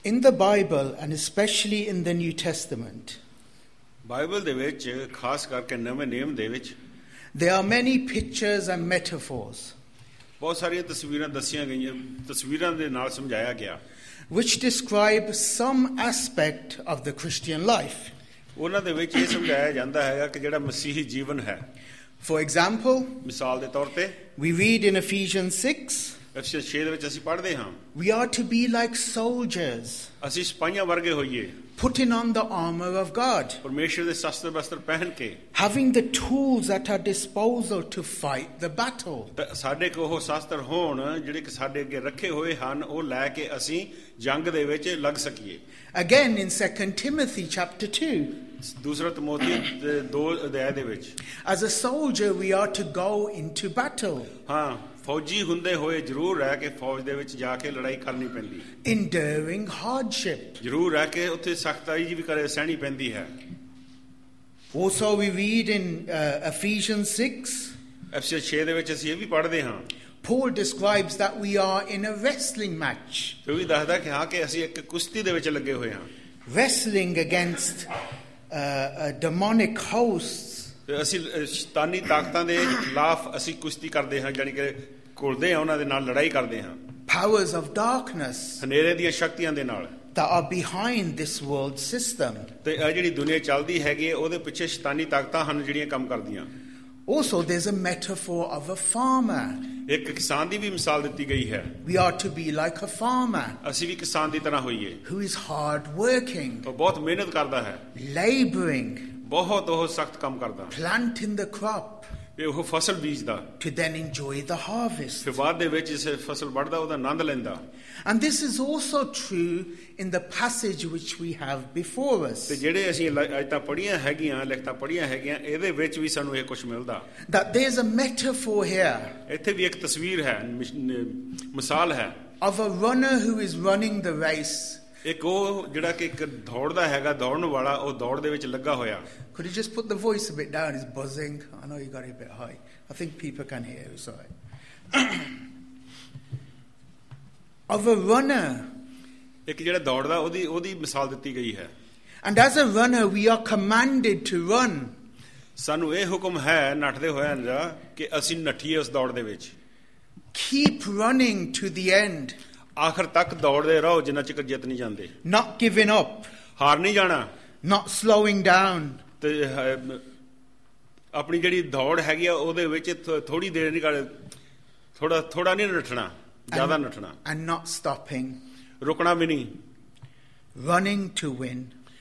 In the Bible, and especially in the New Testament, Bible ਦੇ ਵਿੱਚ ਖਾਸ ਕਰਕੇ ਨਵੇਂ ਨਿਯਮ ਦੇ ਵਿੱਚ there are many pictures and metaphors ਬਹੁਤ ਸਾਰੀਆਂ ਤਸਵੀਰਾਂ ਦੱਸੀਆਂ ਗਈਆਂ, ਤਸਵੀਰਾਂ ਦੇ ਨਾਲ ਸਮਝਾਇਆ ਗਿਆ, which describe some aspect of the Christian life. ਉਹਨਾਂ ਦੇ ਵਿੱਚ ਇਹ ਸਮਝਾਇਆ ਜਾਂਦਾ ਹੈਗਾ ਕਿ ਜਿਹੜਾ ਮਸੀਹੀ ਜੀਵਨ ਹੈ। For example, ਮਿਸਾਲ ਦੇ ਤੌਰ ਤੇ we read in Ephesians 6, Ephesians 6 ਦੇ ਵਿੱਚ ਅਸੀਂ ਪੜ੍ਹਦੇ ਹਾਂ, we are to be like soldiers, ਅਸੀਂ ਸਿਪਾਹੀਆਂ ਵਰਗੇ ਹੋਈਏ, putting on the armor of God, ਪਰਮੇਸ਼ਰ ਦੇ ਸ਼ਸਤਰ ਬਸਤਰ ਪਹਿਨ ਕੇ, having the tools at our disposal to fight the battle. ਸਾਡੇ ਕੋਲ ਉਹ ਸ਼ਸਤਰ ਹੋਣ ਜਿਹੜੇ ਕਿ ਸਾਡੇ ਅੱਗੇ ਰੱਖੇ ਹੋਏ ਹਨ, ਉਹ ਲੈ ਕੇ ਅਸੀਂ ਜੰਗ ਦੇ ਵਿੱਚ ਲੱਗ ਸਕੀਏ। Again in 2 Timothy chapter 2, ਦੂਸਰਾ ਤਿਮੋਥੀ 2 ਅਧਿਆਇ ਦੇ ਵਿੱਚ, as a soldier we are to go into battle, ਹਾਂ, ਫੌਜੀ ਹੁੰਦੇ ਹੋਏ ਜ਼ਰੂਰ ਰਹਿ ਕੇ ਫੌਜ ਦੇ ਵਿੱਚ ਜਾ ਕੇ ਲੜਾਈ ਕਰਨੀ ਪੈਂਦੀ, enduring hardship. ਜ਼ਰੂਰ ਰਹਿ ਕੇ ਉੱਥੇ ਸਖਤਾਈ ਜੀ ਵੀ ਕਰੇ ਸਹਿਣੀ ਪੈਂਦੀ ਹੈ। Also we read in Ephesians 6, Ephesians 6 ਦੇ ਵਿੱਚ ਅਸੀਂ ਇਹ ਵੀ ਪੜ੍ਹਦੇ ਹਾਂ, Paul describes that we are in a wrestling match, ਉਹ ਵੀ ਦੱਸਦਾ ਕਿ ਹਾਂ ਕਿ ਅਸੀਂ ਇੱਕ ਕੁਸ਼ਤੀ ਦੇ ਵਿੱਚ ਲੱਗੇ ਹੋਏ ਹਾਂ, wrestling against demonic hosts, ਤੇ ਅਸੀਂ ਸ਼ੈਤਾਨੀ ਤਾਕਤਾਂ ਦੇ ਖਿਲਾਫ ਅਸੀਂ ਕੁਸ਼ਤੀ ਕਰਦੇ ਹਾਂ, ਯਾਨੀ ਕਿ ਘੁਲਦੇ ਹਾਂ, ਉਹਨਾਂ ਦੇ ਨਾਲ ਲੜਾਈ ਕਰਦੇ ਹਾਂ, powers of darkness ਹਨੇਰੇ ਦੀਆਂ ਸ਼ਕਤੀਆਂ ਦੇ ਨਾਲ, that are behind this world system. ਤੇ ਇਹ ਜਿਹੜੀ ਦੁਨੀਆ ਚੱਲਦੀ ਹੈਗੀ ਹੈ ਉਹਦੇ ਪਿੱਛੇ ਸ਼ੈਤਾਨੀ ਤਾਕਤਾਂ ਹਨ ਜਿਹੜੀਆਂ ਕੰਮ ਕਰਦੀਆਂ। Also there's a metaphor of a farmer. ਇੱਕ ਕਿਸਾਨ ਦੀ ਵੀ ਮਿਸਾਲ ਦਿੱਤੀ ਗਈ ਹੈ, We are to be like a farmer ਅਸੀਂ ਵੀ ਕਿਸਾਨ ਦੀ ਤਰ੍ਹਾਂ ਹੋਈਏ, who is hard working, ਉਹ ਬਹੁਤ ਮਿਹਨਤ ਕਰਦਾ ਹੈ, laboring, ਬਹੁਤ ਉਹ ਸਖਤ ਕੰਮ ਕਰਦਾ, planting the crop ਤੇ ਉਹ ਫਸਲ ਬੀਜਦਾ, to then enjoy the harvest. ਫਿਰ ਬਾਅਦ ਦੇ ਵਿੱਚ ਇਸ ਫਸਲ ਵੱਢਦਾ, ਉਹਦਾ ਆਨੰਦ ਲੈਂਦਾ। And this is also true in the passage which we have before us, ਤੇ ਜਿਹੜੇ ਅਸੀਂ ਆਇਤਾਂ ਪੜ੍ਹੀਆਂ ਹੈਗੀਆਂ, ਲਿਖਤਾਂ ਪੜ੍ਹੀਆਂ ਹੈਗੀਆਂ, ਇਹਦੇ ਵਿੱਚ ਵੀ ਸਾਨੂੰ ਇਹ ਕੁਝ ਮਿਲਦਾ। that there's a metaphor here ਇੱਥੇ ਵੀ ਇੱਕ ਤਸਵੀਰ ਹੈ, ਮਿਸਾਲ ਹੈ, of a runner who is running the race. ਇੱਕ ਉਹ ਜਿਹੜਾ ਕਿ ਇੱਕ ਦੌੜਦਾ ਹੈਗਾ, ਦੌੜਨ ਵਾਲਾ, ਉਹ ਦੌੜ ਦੇ ਵਿੱਚ ਲੱਗਾ ਹੋਇਆ। Could you just put the voice a bit down? It's buzzing. I know you got it a bit high. I think people can hear you, sorry. Of a runner. ਇੱਕ ਜਿਹੜਾ ਦੌੜਦਾ ਉਹਦੀ ਮਿਸਾਲ ਦਿੱਤੀ ਗਈ ਹੈ। And as a runner we are commanded to run. ਸਾਨੂੰ ਇਹ ਹੁਕਮ ਹੈ ਨੱਠਦੇ ਹੋਇਆਂ ਦਾ ਕਿ ਅਸੀਂ ਨੱਠੀਏ ਉਸ ਦੌੜ ਦੇ ਵਿੱਚ। Keep running to the end. ਆਖਰ ਤੱਕ ਦੌੜਦੇ ਰਹੋ ਜਿੰਨਾ ਚਿਰ ਜਿੱਤ ਨਹੀਂ ਜਾਂਦੇ। Not giving up. ਹਾਰ ਨਹੀਂ ਜਾਣਾ। Not slowing down. ਤੇ ਆਪਣੀ ਜਿਹੜੀ ਦੌੜ ਹੈਗੀ ਆ ਉਹਦੇ ਵਿੱਚ ਥੋੜੀ ਦੇਰ ਨਹੀਂ ਕਰ, ਥੋੜਾ ਨਹੀਂ ਨੱਠਣਾ, ਜ਼ਿਆਦਾ ਨੱਠਣਾ। And not stopping. ਰੁਕਣਾ ਵੀ ਨਹੀਂ। Running to win.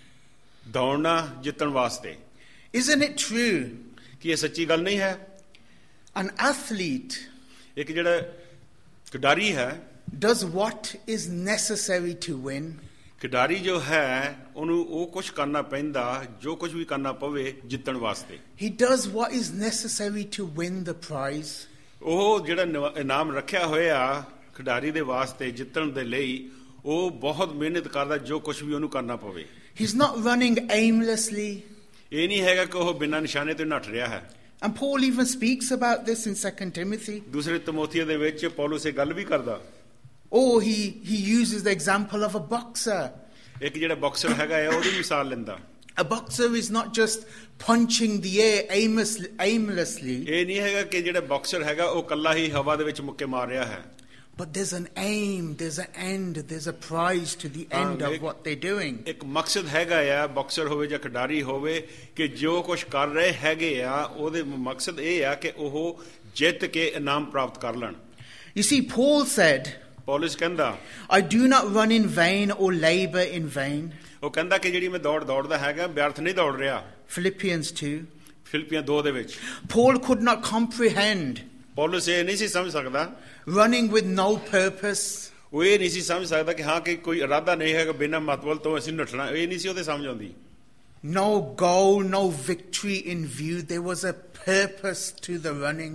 ਦੌੜਨਾ ਜਿੱਤਣ ਵਾਸਤੇ। Isn't it true? ਕੀ ਇਹ ਸੱਚੀ ਗੱਲ ਨਹੀਂ ਹੈ? An athlete ਇੱਕ ਜਿਹੜਾ ਖਿਡਾਰੀ ਹੈ does what is necessary to win. ਖਿਡਾਰੀ ਜੋ ਹੈ ਉਹਨੂੰ ਉਹ ਕੁਝ ਕਰਨਾ ਪੈਂਦਾ ਜੋ ਕੁਝ ਵੀ ਕਰਨਾ ਪਵੇ ਜਿੱਤਣ ਵਾਸਤੇ। He does what is necessary to win the prize. ਉਹ ਜਿਹੜਾ ਇਨਾਮ ਰੱਖਿਆ ਹੋਇਆ ਖਿਡਾਰੀ ਦੇ ਵਾਸਤੇ ਜਿੱਤਣ ਦੇ ਲਈ ਉਹ ਬਹੁਤ ਮਿਹਨਤ ਕਰਦਾ ਜੋ ਕੁਝ ਵੀ ਉਹਨੂੰ ਕਰਨਾ ਪਵੇ। He's not running aimlessly. ਇਹ ਨਹੀਂ ਹੈਗਾ ਕਿ ਉਹ ਬਿਨਾਂ ਨਿਸ਼ਾਨੇ ਤੋਂ ਨੱਠ ਰਿਹਾ ਹੈ। And Paul even speaks about this in 2 Timothy. ਦੂਸਰੇ ਤਿਮੋਥੀ ਦੇ ਵਿੱਚ ਪੌਲਸ ਇਹ ਗੱਲ ਵੀ ਕਰਦਾ। Or he uses the example of a boxer. ਇੱਕ ਜਿਹੜਾ ਬਾਕਸਰ ਹੈਗਾ ਹੈ ਉਹਦੀ ਮਿਸਾਲ ਲੈਂਦਾ। A boxer is not just punching the air aimlessly. ਇਹ ਨਹੀਂ ਹੈਗਾ ਕਿ ਜਿਹੜਾ ਬਾਕਸਰ ਹੈਗਾ ਉਹ ਕੱਲਾ ਹੀ ਹਵਾ ਦੇ ਵਿੱਚ ਮੁੱਕੇ ਮਾਰ ਰਿਹਾ ਹੈ। But there's an aim, there's an end, there's a prize to the end of what they're doing. ਇੱਕ ਮਕਸਦ ਹੈਗਾ ਆ, ਬਾਕਸਰ ਹੋਵੇ ਜਾਂ ਖਿਡਾਰੀ ਹੋਵੇ, ਕਿ ਜੋ ਕੁਝ ਕਰ ਰਹੇ ਹੈਗੇ ਆ ਉਹਦੇ ਮਕਸਦ ਇਹ ਆ ਕਿ ਉਹ ਜਿੱਤ ਕੇ ਇਨਾਮ ਪ੍ਰਾਪਤ ਕਰ ਲੈਣ। You see, Paul said, Paulus ਕਹਿੰਦਾ, I do not run in vain or labor in vain. ਉਹ ਕਹਿੰਦਾ ਕਿ ਜਿਹੜੀ ਮੈਂ ਦੌੜਦਾ ਹੈਗਾ ਵਿਅਰਥ ਨਹੀਂ ਦੌੜ ਰਿਹਾ। Philippians 2. ਫਿਲਿੱਪੀਆਂ 2 ਦੇ ਵਿੱਚ Paul could not comprehend Paulus ਇਹ ਨਹੀਂ ਸੀ ਸਮਝ ਸਕਦਾ, running with no purpose. ਉਹ ਇਹ ਨਹੀਂ ਸੀ ਸਮਝ ਸਕਦਾ ਕਿ ਹਾਂ ਕਿ ਕੋਈ ਇਰਾਦਾ ਨਹੀਂ ਹੈਗਾ, ਬਿਨਾਂ ਮਤਲਬ ਤੋਂ ਅਸੀਂ ਨੱਠਣਾ, ਇਹ ਨਹੀਂ ਸੀ ਉਹਦੇ ਸਮਝ ਆਉਂਦੀ। No goal, no victory in view. There was a purpose to the running.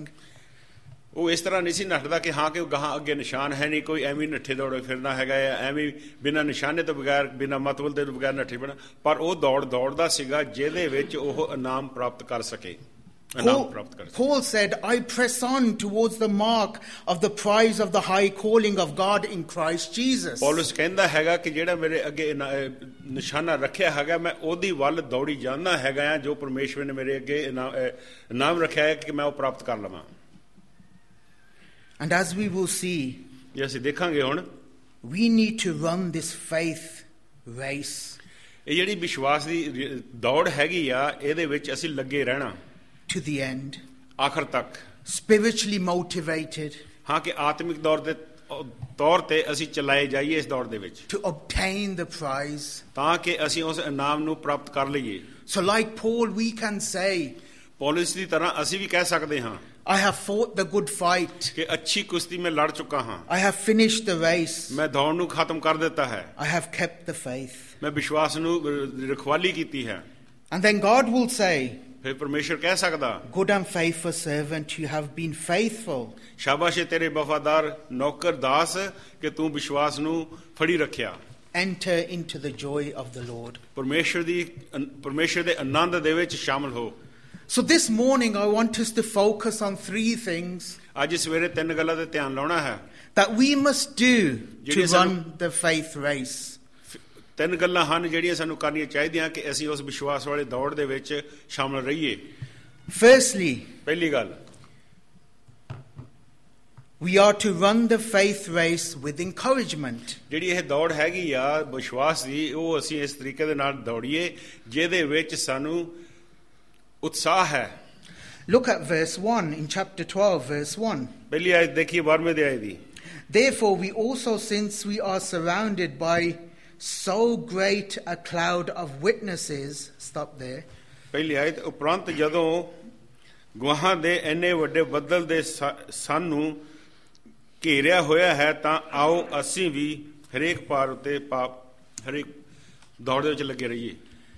ਉਹ ਇਸ ਤਰ੍ਹਾਂ ਨਹੀਂ ਸੀ ਨੱਠਦਾ ਕਿ ਹਾਂ ਕਿ ਉਹ ਗਾਹਾਂ ਅੱਗੇ ਨਿਸ਼ਾਨ ਹੈ ਨਹੀਂ, ਕੋਈ ਐਵੇਂ ਨੱਠੇ ਦੌੜੇ ਫਿਰਨਾ ਹੈਗਾ ਆ, ਐਵੇਂ ਬਿਨਾਂ ਨਿਸ਼ਾਨੇ ਤੋਂ ਬਗੈਰ, ਬਿਨਾਂ ਮਤਲਬ ਦੇ ਬਗੈਰ ਨੱਠੇ ਪੈਣਾ, ਪਰ ਉਹ ਦੌੜਦਾ ਸੀਗਾ ਜਿਹਦੇ ਵਿੱਚ ਉਹ ਇਨਾਮ ਪ੍ਰਾਪਤ ਕਰ ਸਕੇ, ਇਨਾਮ ਪ੍ਰਾਪਤ ਕਰ ਸਕਣ। Paul said, I press on towards the mark of the prize of the high calling of God in Christ Jesus. Paulus ਕਹਿੰਦਾ ਹੈਗਾ ਕਿ ਜਿਹੜਾ ਮੇਰੇ ਅੱਗੇ ਨਿਸ਼ਾਨਾ ਰੱਖਿਆ ਹੈਗਾ ਮੈਂ ਉਹਦੀ ਵੱਲ ਦੌੜੀ ਜਾਂਦਾ ਹੈਗਾ ਆ ਜੋ ਪਰਮੇਸ਼ਵਰ ਨੇ ਮੇਰੇ ਅੱਗੇ ਇਨਾਮ ਰੱਖਿਆ ਹੈ ਕਿ ਮੈਂ ਉਹ ਪ੍ਰਾਪਤ ਕਰ ਲਵਾਂ। And as we will see, ਜੇ ਅਸੀਂ ਦੇਖਾਂਗੇ ਹੁਣ we need to run this faith race. ਇਹ ਜਿਹੜੀ ਵਿਸ਼ਵਾਸ ਦੀ ਦੌੜ ਹੈਗੀ ਆ ਇਹਦੇ ਵਿੱਚ ਅਸੀਂ ਲੱਗੇ ਰਹਿਣਾ To the end, ਆਖਰ ਤੱਕ, spiritually motivated, ਹਾਂ ਕਿ ਆਤਮਿਕ ਤੌਰ ਤੇ ਅਸੀਂ ਚਲਾਏ ਜਾਈਏ ਇਸ ਦੌੜ ਦੇ ਵਿੱਚ to obtain the prize. ਤਾਂ ਕਿ ਅਸੀਂ ਉਸ ਇਨਾਮ ਨੂੰ ਪ੍ਰਾਪਤ ਕਰ ਲਈਏ। So like Paul, we can say, Paulus ਦੀ ਤਰ੍ਹਾਂ ਅਸੀਂ ਵੀ ਕਹਿ ਸਕਦੇ ਹਾਂ I have fought the good fight. ਕਿ ਅੱਛੀ ਕੁਸ਼ਤੀ ਮੈਂ ਲੜ ਚੁੱਕਾ ਹਾਂ, I have finished the race. ਮੈਂ ਦੌੜ ਨੂੰ ਖਤਮ ਕਰ ਦਿੱਤਾ ਹੈ, I have kept the faith. ਮੈਂ ਵਿਸ਼ਵਾਸ ਨੂੰ ਰਖਵਾਲੀ ਕੀਤੀ ਹੈ। And then God will say, ਫਿਰ ਪਰਮੇਸ਼ਰ ਕਹਿ ਸਕਦਾ, good and faithful servant, you have been faithful. ਸ਼ਾਬਾਸ਼ ਏ ਤੇਰੇ ਵਫਾਦਾਰ ਨੌਕਰ ਦਾਸ ਕਿ ਤੂੰ ਵਿਸ਼ਵਾਸ ਨੂੰ ਫੜੀ ਰੱਖਿਆ। Enter into the joy of the Lord. ਪਰਮੇਸ਼ਰ ਦੇ ਆਨੰਦ ਦੇ ਵਿੱਚ ਸ਼ਾਮਲ ਹੋ। So this morning I want us to focus on three things ਅੱਜ ਸਵੇਰੇ ਤਿੰਨ ਗੱਲਾਂ ਤੇ ਧਿਆਨ ਲਾਉਣਾ ਹੈ that we must do to ਜਿਹੜੀਆਂ run the faith race. ਤਿੰਨ ਗੱਲਾਂ ਹਨ ਜਿਹੜੀਆਂ ਸਾਨੂੰ ਕਰਨੀਆਂ ਚਾਹੀਦੀਆਂ ਕਿ ਅਸੀਂ ਉਸ ਵਿਸ਼ਵਾਸ ਵਾਲੇ ਦੌੜ ਦੇ ਵਿੱਚ ਸ਼ਾਮਲ ਰਹੀਏ। Firstly, ਪਹਿਲੀ ਗੱਲ, we are to run the faith race with encouragement. ਜਿਹੜੀ ਇਹ ਦੌੜ ਹੈਗੀ ਆ ਵਿਸ਼ਵਾਸ ਦੀ, ਉਹ ਅਸੀਂ ਇਸ ਤਰੀਕੇ ਦੇ ਨਾਲ ਦੌੜੀਏ ਜਿਹਦੇ ਵਿੱਚ ਸਾਨੂੰ ਉਤਸ਼ਾਹ ਹੈ। Look at verse 1 in chapter 12, verse 1. ਪਹਿਲੀ ਆਇਤ ਦੇਖੀਏ 12ਵੇਂ ਅਧਿਆਇ ਦੀ। Therefore we also, since we are surrounded by so great a cloud of witnesses, stop there. ਪਹਿਲੀ ਆਇਤ, ਉਪਰੰਤ ਜਦੋਂ ਗਵਾਹਾਂ ਦੇ ਇੰਨੇ ਵੱਡੇ ਬੱਦਲ ਦੇ ਸਾਨੂੰ ਘੇਰਿਆ ਹੋਇਆ ਹੈ ਤਾਂ ਆਓ ਅਸੀਂ ਵੀ ਹਰੇਕ ਪਾਰ ਉਤੇ ਹਰੇਕ ਦੌੜ ਦੇ ਵਿੱਚ ਲੱਗੇ ਰਹੀਏ।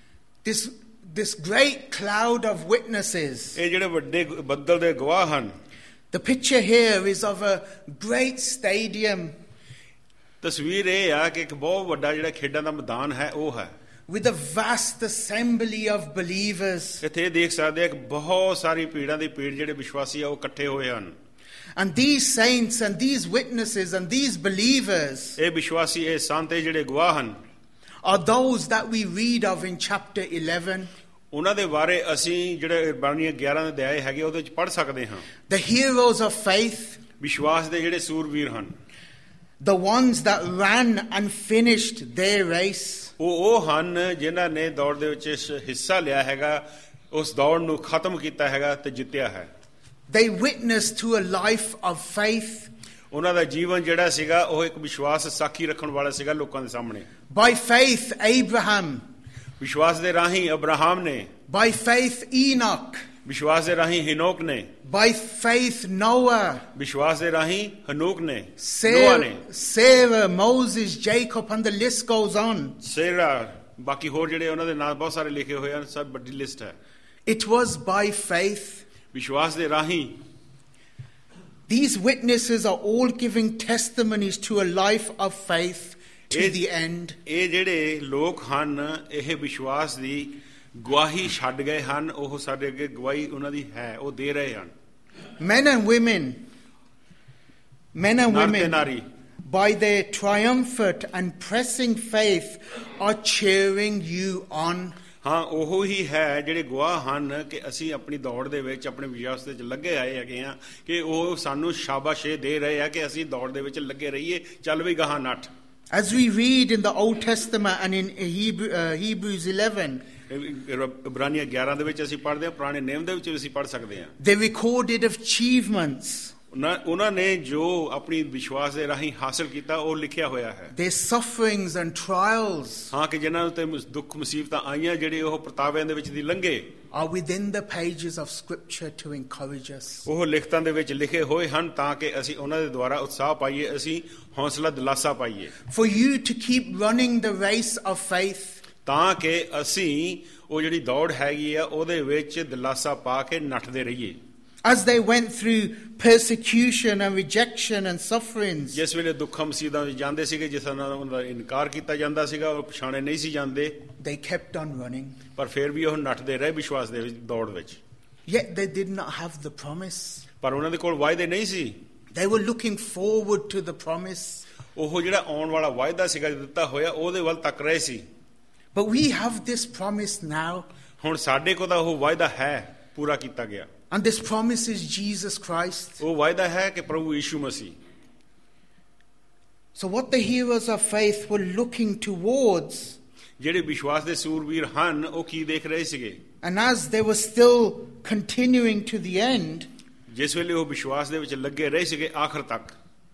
This great cloud of witnesses. ਇਹ ਜਿਹੜੇ ਵੱਡੇ ਬੱਦਲ ਦੇ ਗਵਾਹ ਹਨ। The picture here is of a great stadium. ਤਸਵੀਰ ਇਹ ਆ ਕਿ ਇੱਕ ਬਹੁਤ ਵੱਡਾ ਜਿਹੜਾ ਖੇਡਾਂ ਦਾ ਮੈਦਾਨ ਹੈ ਉਹ ਹੈ। With a vast assembly of believers. ਇੱਥੇ ਦੇਖ ਸਕਦੇ ਆ ਕਿ ਬਹੁਤ ਸਾਰੀ ਭੀੜਾਂ ਦੀ ਭੀੜ ਜਿਹੜੇ ਵਿਸ਼ਵਾਸੀ ਆ ਉਹ ਇਕੱਠੇ ਹੋਏ ਹਨ। And these saints and these witnesses and these believers ਇਹ ਵਿਸ਼ਵਾਸੀ ਇਹ ਸੰਤ ਇਹ ਜਿਹੜੇ ਗਵਾਹ ਹਨ are those that we read of in chapter 11. ਉਹਨਾਂ ਦੇ ਬਾਰੇ ਅਸੀਂ ਜਿਹੜੇ ਇਬਰਾਨੀਆਂ 11 ਦੇ ਅਧਿਆਇ ਹੈਗੇ ਉਹਦੇ ਵਿੱਚ ਪੜ੍ਹ ਸਕਦੇ ਹਾਂ। The heroes of faith. ਵਿਸ਼ਵਾਸ ਦੇ ਜਿਹੜੇ ਸੂਰਬੀਰ ਹਨ। The ones that ran and finished their race. ਉਹ ਹਨ ਜਿਨ੍ਹਾਂ ਨੇ ਦੌੜ ਦੇ ਵਿੱਚ ਹਿੱਸਾ ਲਿਆ ਹੈਗਾ, ਉਸ ਦੌੜ ਨੂੰ ਖਤਮ ਕੀਤਾ ਹੈਗਾ ਤੇ ਜਿੱਤਿਆ ਹੈ। They witnessed to a life of faith. ਉਹਨਾਂ ਦਾ ਜੀਵਨ ਜਿਹੜਾ ਸੀਗਾ ਉਹ ਇੱਕ ਵਿਸ਼ਵਾਸ ਸਾਖੀ ਰੱਖਣ ਵਾਲਾ ਸੀਗਾ ਲੋਕਾਂ ਦੇ ਸਾਹਮਣੇ। By faith Abraham. ਵਿਸ਼ਵਾਸ ਦੇ ਰਾਹੀਂ ਅਬਰਾਹਮ ਨੇ। By faith Enoch. ਵਿਸ਼ਵਾਸ ਦੇ ਰਾਹੀਂ ਹਿਨੋਕ ਨੇ। By faith Noah. ਵਿਸ਼ਵਾਸ ਦੇ ਰਾਹੀਂ ਹਨੂਕ ਨੇ। Sarah, Moses, Jacob, and the list goes on. Cera, ਬਾਕੀ ਹੋਰ ਜਿਹੜੇ ਉਹਨਾਂ ਦੇ ਨਾਮ ਬਹੁਤ ਸਾਰੇ ਲਿਖੇ ਹੋਏ ਹਨ, ਸਭ ਵੱਡੀ ਲਿਸਟ ਹੈ। It was by faith. ਵਿਸ਼ਵਾਸ ਦੇ ਰਾਹੀਂ। These witnesses are all giving testimonies to a life of faith to the end. ਇਹ ਜਿਹੜੇ ਲੋਕ ਹਨ ਇਹ ਵਿਸ਼ਵਾਸ ਦੀ ਗਵਾਹੀ ਛੱਡ ਗਏ ਹਨ, ਉਹ ਸਾਡੇ ਅੱਗੇ ਗਵਾਹੀ ਉਹਨਾਂ ਦੀ ਹੈ, ਉਹ ਦੇ ਰਹੇ ਹਨ। Men and women, by their triumphant and pressing faith, are cheering you on. ਹਾਂ, ਉਹ ਹੀ ਹੈ ਜਿਹੜੇ ਗਵਾਹ ਹਨ ਕਿ ਅਸੀਂ ਆਪਣੀ ਦੌੜ ਦੇ ਵਿੱਚ ਆਪਣੇ ਵਿਸ਼ਵਾਸ ਦੇ ਵਿੱਚ ਲੱਗੇ ਆਏ ਹੈਗੇ ਆ ਕਿ ਉਹ ਸਾਨੂੰ ਸ਼ਾਬਾਸ਼ੇ ਦੇ ਰਹੇ ਆ ਕਿ ਅਸੀਂ ਦੌੜ ਦੇ ਵਿੱਚ ਲੱਗੇ ਰਹੀਏ, ਚੱਲ ਵੀ ਗਾਹਾਂ ਨੱਠ। As we read in the Old Testament and in Hebrews 11, ਇਬਰਾਨੀਆਂ 11 ਦੇ ਵਿੱਚ ਅਸੀਂ ਪੜ੍ਹਦੇ ਹਾਂ, ਪੁਰਾਣੇ ਨਿਯਮ ਦੇ ਵਿੱਚ ਵੀ ਅਸੀਂ ਪੜ੍ਹ ਸਕਦੇ ਹਾਂ। they recorded achievements. ਉਹਨਾਂ ਨੇ ਜੋ ਆਪਣੀ ਵਿਸ਼ਵਾਸ ਦੇ ਰਾਹੀਂ ਹਾਸਲ ਕੀਤਾ ਉਹ ਲਿਖਿਆ ਹੋਇਆ ਹੈ। Their sufferings and trials ਹਾਂ ਕਿ ਜਿਨ੍ਹਾਂ ਨੂੰ ਤੇ ਦੁੱਖ ਮੁਸੀਬਤਾਂ ਆਈਆਂ ਜਿਹੜੇ ਉਹ ਪ੍ਰਤਾਵਿਆਂ ਦੇ ਵਿੱਚ ਦੀ ਲੰਘੇ are within the pages of scripture to encourage us. ਉਹ ਲਿਖਤਾਂ ਦੇ ਵਿੱਚ ਲਿਖੇ ਹੋਏ ਹਨ ਤਾਂ ਕਿ ਅਸੀਂ ਉਹਨਾਂ ਦੇ ਦੁਆਰਾ ਉਤਸ਼ਾਹ ਪਾਈਏ, ਅਸੀਂ ਹੌਸਲਾ ਦਿਲਾਸਾ ਪਾਈਏ। For you to keep running the race of faith. ਤਾਂ ਕਿ ਅਸੀਂ ਉਹ ਜਿਹੜੀ ਦੌੜ ਹੈਗੀ ਆ ਉਹਦੇ ਵਿੱਚ ਦਿਲਾਸਾ ਪਾ ਕੇ ਨੱਠਦੇ ਰਹੀਏ। As they went through persecution and rejection and sufferings, ਜਿਸ ਵੇਲੇ ਦੁੱਖਾਂ ਮੁਸੀਬਤਾਂ ਵਿੱਚ ਜਾਂਦੇ ਸੀਗੇ, ਜਿਸ ਨਾਲ ਉਹਨਾਂ ਦਾ ਇਨਕਾਰ ਕੀਤਾ ਜਾਂਦਾ ਸੀਗਾ, ਉਹ ਪਛਾਣੇ ਨਹੀਂ ਸੀ ਜਾਂਦੇ, they kept on running. ਪਰ ਫਿਰ ਵੀ ਉਹ ਨੱਠਦੇ ਰਹੇ ਵਿਸ਼ਵਾਸ ਦੇ ਵਿੱਚ ਦੌੜ ਵਿੱਚ। Yet they did not have the promise. ਪਰ ਉਹਨਾਂ ਦੇ ਕੋਲ ਵਾਅਦੇ ਨਹੀਂ ਸੀ। They were looking forward to the promise. ਉਹ ਜਿਹੜਾ ਆਉਣ ਵਾਲਾ ਵਾਅਦਾ ਸੀਗਾ ਦਿੱਤਾ ਹੋਇਆ ਉਹਦੇ ਵੱਲ ਤੱਕ ਰਹੇ ਸੀ। But we have this promise now. ਹੁਣ ਸਾਡੇ ਕੋਲ ਤਾਂ ਉਹ ਵਾਅਦਾ ਹੈ, ਪੂਰਾ ਕੀਤਾ ਗਿਆ। And this promise is Jesus Christ. ਉਹ ਵਾਅਦਾ ਹੈ ਕਿ ਪ੍ਰਭੂ ਯੀਸ਼ੂ ਮਸੀਹ। So what the heroes of faith were looking towards, ਜਿਹੜੇ ਵਿਸ਼ਵਾਸ ਦੇ ਸੂਰਬੀਰ ਹਨ ਉਹ ਕੀ ਦੇਖ ਰਹੇ ਸੀਗੇ? and as they were still continuing to the end, ਜਿਸ ਵੇਲੇ ਉਹ ਵਿਸ਼ਵਾਸ ਦੇ ਵਿੱਚ ਲੱਗੇ ਰਹੇ ਸੀਗੇ ਆਖਰ ਤੱਕ,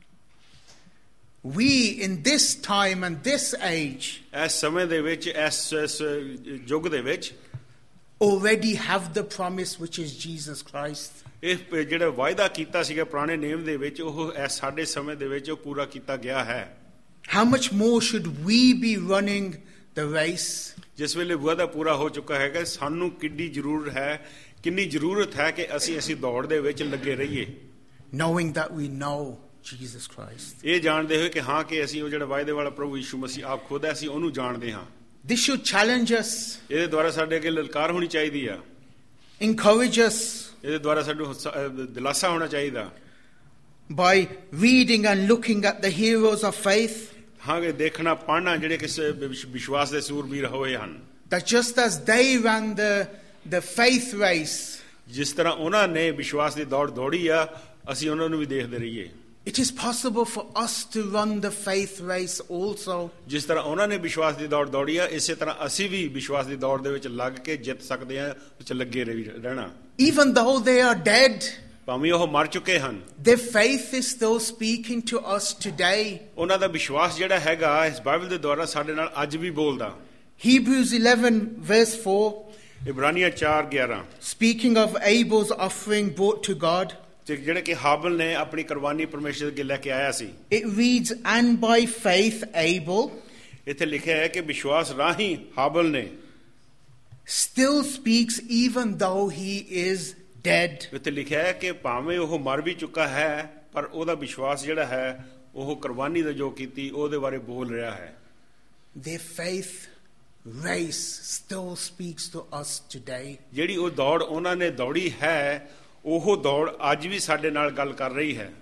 we in this time and this age ਇਸ ਸਮੇਂ ਦੇ ਵਿੱਚ, ਇਸ ਯੁੱਗ ਦੇ ਵਿੱਚ already have the promise, which is Jesus Christ. ਇਹ ਜਿਹੜਾ ਵਾਅਦਾ ਕੀਤਾ ਸੀਗਾ ਪੁਰਾਣੇ ਨੇਮ ਦੇ ਵਿੱਚ, ਉਹ ਇਸ ਸਾਡੇ ਸਮੇਂ ਦੇ ਵਿੱਚ ਉਹ ਪੂਰਾ ਕੀਤਾ ਗਿਆ ਹੈ। How much more should we be running the race? ਜਿਸ ਵੇਲੇ ਵਾਅਦਾ ਪੂਰਾ ਹੋ ਚੁੱਕਾ ਹੈਗਾ, ਸਾਨੂੰ ਕਿੰਨੀ ਜ਼ਰੂਰਤ ਹੈ ਕਿ ਅਸੀਂ ਦੌੜ ਦੇ ਵਿੱਚ ਲੱਗੇ ਰਹੀਏ, knowing that we know Jesus Christ. ਇਹ ਜਾਣਦੇ ਹੋਏ ਕਿ ਹਾਂ ਕਿ ਅਸੀਂ ਉਹ ਜਿਹੜਾ ਵਾਅਦੇ ਵਾਲਾ ਪ੍ਰਭੂ ਯੀਸ਼ੂ ਮਸੀਹ ਆਪ ਖੁਦ ਹੈ, ਅਸੀਂ ਉਹਨੂੰ ਜਾਣਦੇ ਹਾਂ। This should challenge us, ਇਹਦੇ ਦੁਆਰਾ ਸਾਡੇ ਅੱਗੇ ਲਲਕਾਰ ਹੋਣੀ ਚਾਹੀਦੀ ਆ, encourage us ਇਹਦੇ ਦੁਆਰਾ ਸਾਨੂੰ ਦਿਲਾਸਾ ਹੋਣਾ ਚਾਹੀਦਾ। by reading and looking at the heroes of faith, ਹਾਂ ਕਿ ਦੇਖਣਾ ਪੜ੍ਹਨਾ ਜਿਹੜੇ ਕਿਸੇ ਵਿਸ਼ਵਾਸ ਦੇ ਸੂਰਬੀਰ ਹੋਏ ਹਨ, that just as they ran the faith race, ਜਿਸ ਤਰ੍ਹਾਂ ਉਹਨਾਂ ਨੇ ਵਿਸ਼ਵਾਸ ਦੀ ਦੌੜ ਦੌੜੀ ਆ, ਅਸੀਂ ਉਹਨਾਂ ਨੂੰ ਵੀ ਦੇਖਦੇ ਰਹੀਏ। it is possible for us to run the faith race also. ਜਿਸ ਤਰ੍ਹਾਂ ਉਹਨਾਂ ਨੇ ਵਿਸ਼ਵਾਸ ਦੀ ਦੌੜ ਦੌੜੀ ਆ, ਇਸੇ ਤਰ੍ਹਾਂ ਅਸੀਂ ਵੀ ਵਿਸ਼ਵਾਸ ਦੀ ਦੌੜ ਦੇ ਵਿੱਚ ਲੱਗ ਕੇ ਜਿੱਤ ਸਕਦੇ ਹਾਂ, ਵਿੱਚ ਲੱਗੇ ਰਹਿਣਾ। Even though they are dead, ਭਾਵੇਂ ਉਹ ਮਰ ਚੁੱਕੇ ਹਨ, their faith is still speaking to us today. ਉਹਨਾਂ ਦਾ ਵਿਸ਼ਵਾਸ ਜਿਹੜਾ ਹੈਗਾ ਇਸ ਬਾਈਬਲ ਦੇ ਦੁਆਰਾ ਸਾਡੇ ਨਾਲ ਅੱਜ ਵੀ ਬੋਲਦਾ। Hebrews 11 verse 4, ਇਬਰਾਨੀਆਂ 4:11, speaking of Abel's offering brought to God, ਜਿਹੜੇ ਕਿ ਹਾਬਲ ਨੇ ਆਪਣੀ ਕੁਰਬਾਨੀ ਪਰਮੇਸ਼ਰ ਅੱਗੇ ਲੈ ਕੇ ਆਇਆ ਸੀ। it reads, and by faith Abel ਇੱਥੇ ਲਿਖਿਆ ਹੈ ਕਿ ਵਿਸ਼ਵਾਸ ਰਾਹੀਂ ਹਾਬਲ ਨੇ still speaks even though he is dead. ਇੱਥੇ ਲਿਖਿਆ ਹੈ ਕਿ ਭਾਵੇਂ ਉਹ ਮਰ ਵੀ ਚੁੱਕਾ ਹੈ, ਪਰ ਉਹਦਾ ਵਿਸ਼ਵਾਸ ਜਿਹੜਾ ਹੈ ਉਹ ਕੁਰਬਾਨੀ ਦਾ ਜੋ ਕੀਤੀ ਉਹਦੇ ਬਾਰੇ ਬੋਲ ਰਿਹਾ ਹੈ। Their faith race still speaks to us today. ਜਿਹੜੀ ਉਹ ਦੌੜ ਉਹਨਾਂ ਨੇ ਦੌੜੀ ਹੈ, ਉਹ ਦੌੜ ਅੱਜ ਵੀ ਸਾਡੇ ਨਾਲ ਗੱਲ ਕਰ ਰਹੀ ਹੈ।